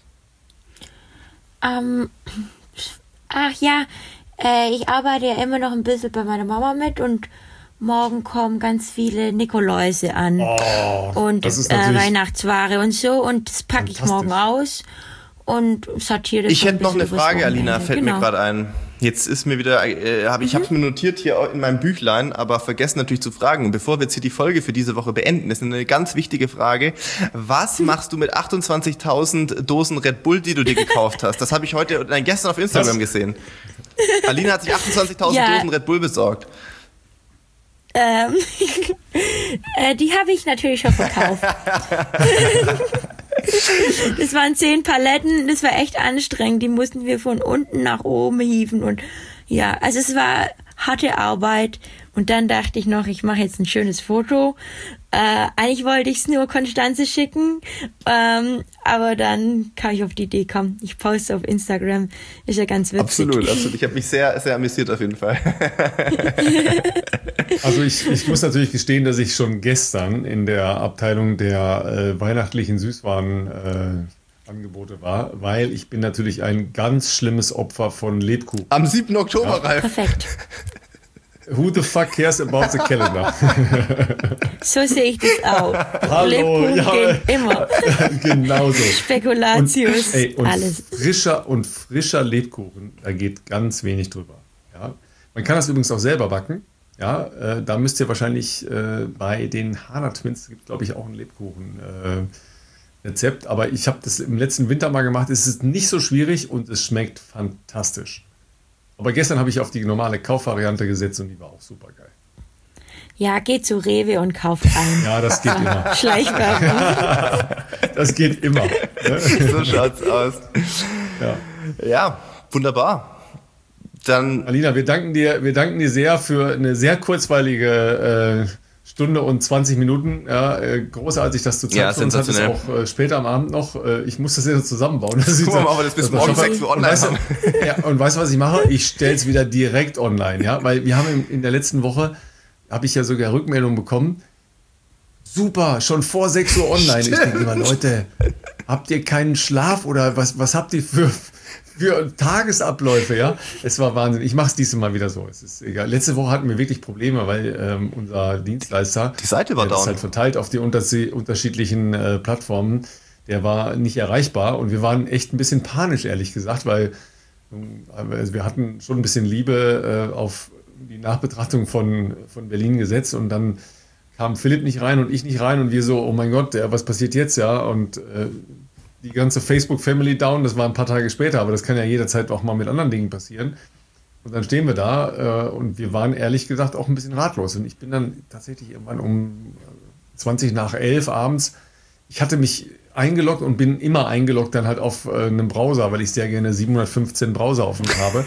Speaker 2: Ich arbeite ja immer noch ein bisschen bei meiner Mama mit und morgen kommen ganz viele Nikoläuse an und Weihnachtsware und so und das packe ich morgen aus und sortiere das.
Speaker 3: Ich hätte noch eine Frage, Alina, fällt mir gerade ein. Jetzt ist mir wieder, ich habe es mir notiert hier in meinem Büchlein, aber vergessen natürlich zu fragen. Und bevor wir jetzt hier die Folge für diese Woche beenden, ist eine ganz wichtige Frage. Was machst du mit 28.000 Dosen Red Bull, die du dir gekauft hast? Das habe ich gestern auf Instagram gesehen. Alina hat sich 28.000 Dosen Red Bull besorgt.
Speaker 2: Die habe ich natürlich schon verkauft. Das waren 10 Paletten, das war echt anstrengend. Die mussten wir von unten nach oben hieven und ja, also es war harte Arbeit. Und dann dachte ich noch, ich mache jetzt ein schönes Foto. Eigentlich wollte ich es nur Konstanze schicken, aber dann kam ich auf die Idee, komm, ich poste auf Instagram, ist ja ganz witzig.
Speaker 3: Absolut. Ich habe mich sehr, sehr amüsiert auf jeden Fall.
Speaker 1: Also ich muss natürlich gestehen, dass ich schon gestern in der Abteilung der weihnachtlichen Süßwaren Angebote war, weil ich bin natürlich ein ganz schlimmes Opfer von Lebkuchen.
Speaker 3: Am 7. Oktober, Ralf.
Speaker 2: Perfekt.
Speaker 1: Who the fuck cares about the calendar?
Speaker 2: So sehe ich das auch.
Speaker 1: Hallo,
Speaker 2: Lebkuchen
Speaker 1: ja,
Speaker 2: gehen immer.
Speaker 1: Genau so.
Speaker 2: Spekulatius,
Speaker 1: und
Speaker 2: alles.
Speaker 1: Frischer Lebkuchen, da geht ganz wenig drüber. Ja? Man kann das übrigens auch selber backen. Ja, da müsst ihr wahrscheinlich bei den Hana Twins, gibt glaube ich auch ein Lebkuchen-Rezept, aber ich habe das im letzten Winter mal gemacht. Es ist nicht so schwierig und es schmeckt fantastisch. Aber gestern habe ich auf die normale Kaufvariante gesetzt und die war auch super geil.
Speaker 2: Ja, geht zu Rewe und kauft ein.
Speaker 1: Ja, das geht immer.
Speaker 2: Schleichwerbung.
Speaker 1: Das geht immer.
Speaker 3: So schaut's aus. Ja, wunderbar. Dann
Speaker 1: Alina, wir danken dir sehr für eine sehr kurzweilige Stunde und 20 Minuten. Ja, großartig, dass du Zeit für uns hattest, auch später am Abend noch. Ich muss das jetzt zusammenbauen.
Speaker 3: Guck mal, machen wir das bis morgen 6 Uhr online haben.
Speaker 1: Und weißt du, was ich mache? Ich stelle es wieder direkt online. Ja? Weil wir haben in der letzten Woche, habe ich ja sogar Rückmeldungen bekommen, super, schon vor 6 Uhr online. Stimmt. Ich denke immer, Leute, habt ihr keinen Schlaf oder was habt ihr für Tagesabläufe, ja? Es war Wahnsinn. Ich mache es diesmal wieder so. Es ist egal. Letzte Woche hatten wir wirklich Probleme, weil unser Dienstleister,
Speaker 3: die Seite war
Speaker 1: der
Speaker 3: down.
Speaker 1: ist halt verteilt auf die unterschiedlichen Plattformen, der war nicht erreichbar und wir waren echt ein bisschen panisch, ehrlich gesagt, weil also wir hatten schon ein bisschen Liebe auf die Nachbetrachtung von Berlin gesetzt und dann kam Philipp nicht rein und ich nicht rein und wir so, oh mein Gott, was passiert jetzt, ja? Und die ganze Facebook-Family down, das war ein paar Tage später, aber das kann ja jederzeit auch mal mit anderen Dingen passieren. Und dann stehen wir da und wir waren ehrlich gesagt auch ein bisschen ratlos. Und ich bin dann tatsächlich irgendwann um 20 nach 11 abends, ich hatte mich eingeloggt und bin immer eingeloggt dann halt auf einem Browser, weil ich sehr gerne 715 Browser offen habe.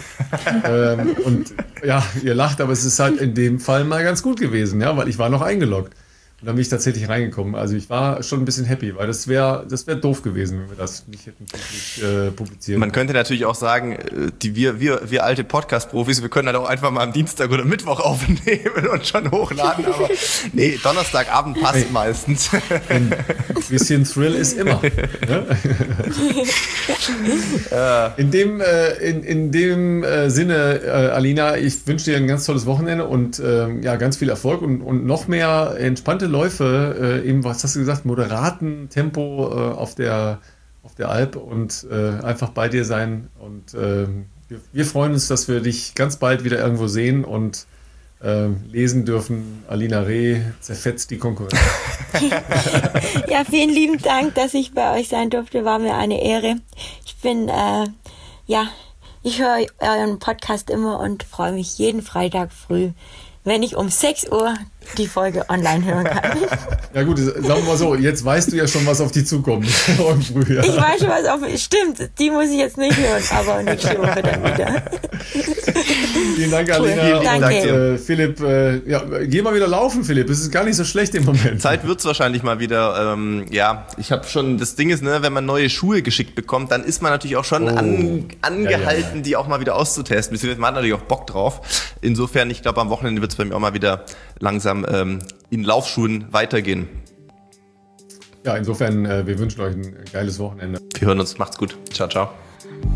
Speaker 1: Und ja, ihr lacht, aber es ist halt in dem Fall mal ganz gut gewesen, ja, weil ich war noch eingeloggt. Und dann bin ich tatsächlich reingekommen. Also ich war schon ein bisschen happy, weil das wäre doof gewesen, wenn wir das nicht hätten publiziert.
Speaker 3: Man könnte natürlich auch sagen, wir alte Podcast-Profis, wir können halt auch einfach mal am Dienstag oder Mittwoch aufnehmen und schon hochladen, aber nee, Donnerstagabend passt meistens.
Speaker 1: Ein bisschen Thrill ist immer. Ne? In dem Sinne, Alina, ich wünsche dir ein ganz tolles Wochenende und ja, ganz viel Erfolg und noch mehr entspannte Läufe, eben, was hast du gesagt, moderaten Tempo auf der Alp und einfach bei dir sein. Und wir freuen uns, dass wir dich ganz bald wieder irgendwo sehen und lesen dürfen. Alina Reh zerfetzt die Konkurrenz.
Speaker 2: Ja, vielen lieben Dank, dass ich bei euch sein durfte. War mir eine Ehre. Ich bin, ich höre euren Podcast immer und freue mich jeden Freitag früh, wenn ich um 6 Uhr die Folge online hören kann.
Speaker 1: Ja gut, sagen wir mal so, jetzt weißt du ja schon, was auf die zukommt. Im Frühjahr.
Speaker 2: Ich weiß schon, was auf mich stimmt. Die muss ich jetzt nicht hören, aber nächste Woche dann wieder.
Speaker 1: Vielen Dank, Alina.
Speaker 2: Cool. Danke.
Speaker 1: Und Philipp, geh mal wieder laufen, Philipp. Es ist gar nicht so schlecht im Moment.
Speaker 3: Zeit wird's wahrscheinlich mal wieder. Ich habe schon, das Ding ist, ne, wenn man neue Schuhe geschickt bekommt, dann ist man natürlich auch schon angehalten, die auch mal wieder auszutesten. Man hat natürlich auch Bock drauf. Insofern, ich glaube, am Wochenende wird's bei mir auch mal wieder langsam in Laufschuhen weitergehen.
Speaker 1: Ja, insofern, wir wünschen euch ein geiles Wochenende.
Speaker 3: Wir hören uns. Macht's gut. Ciao, ciao.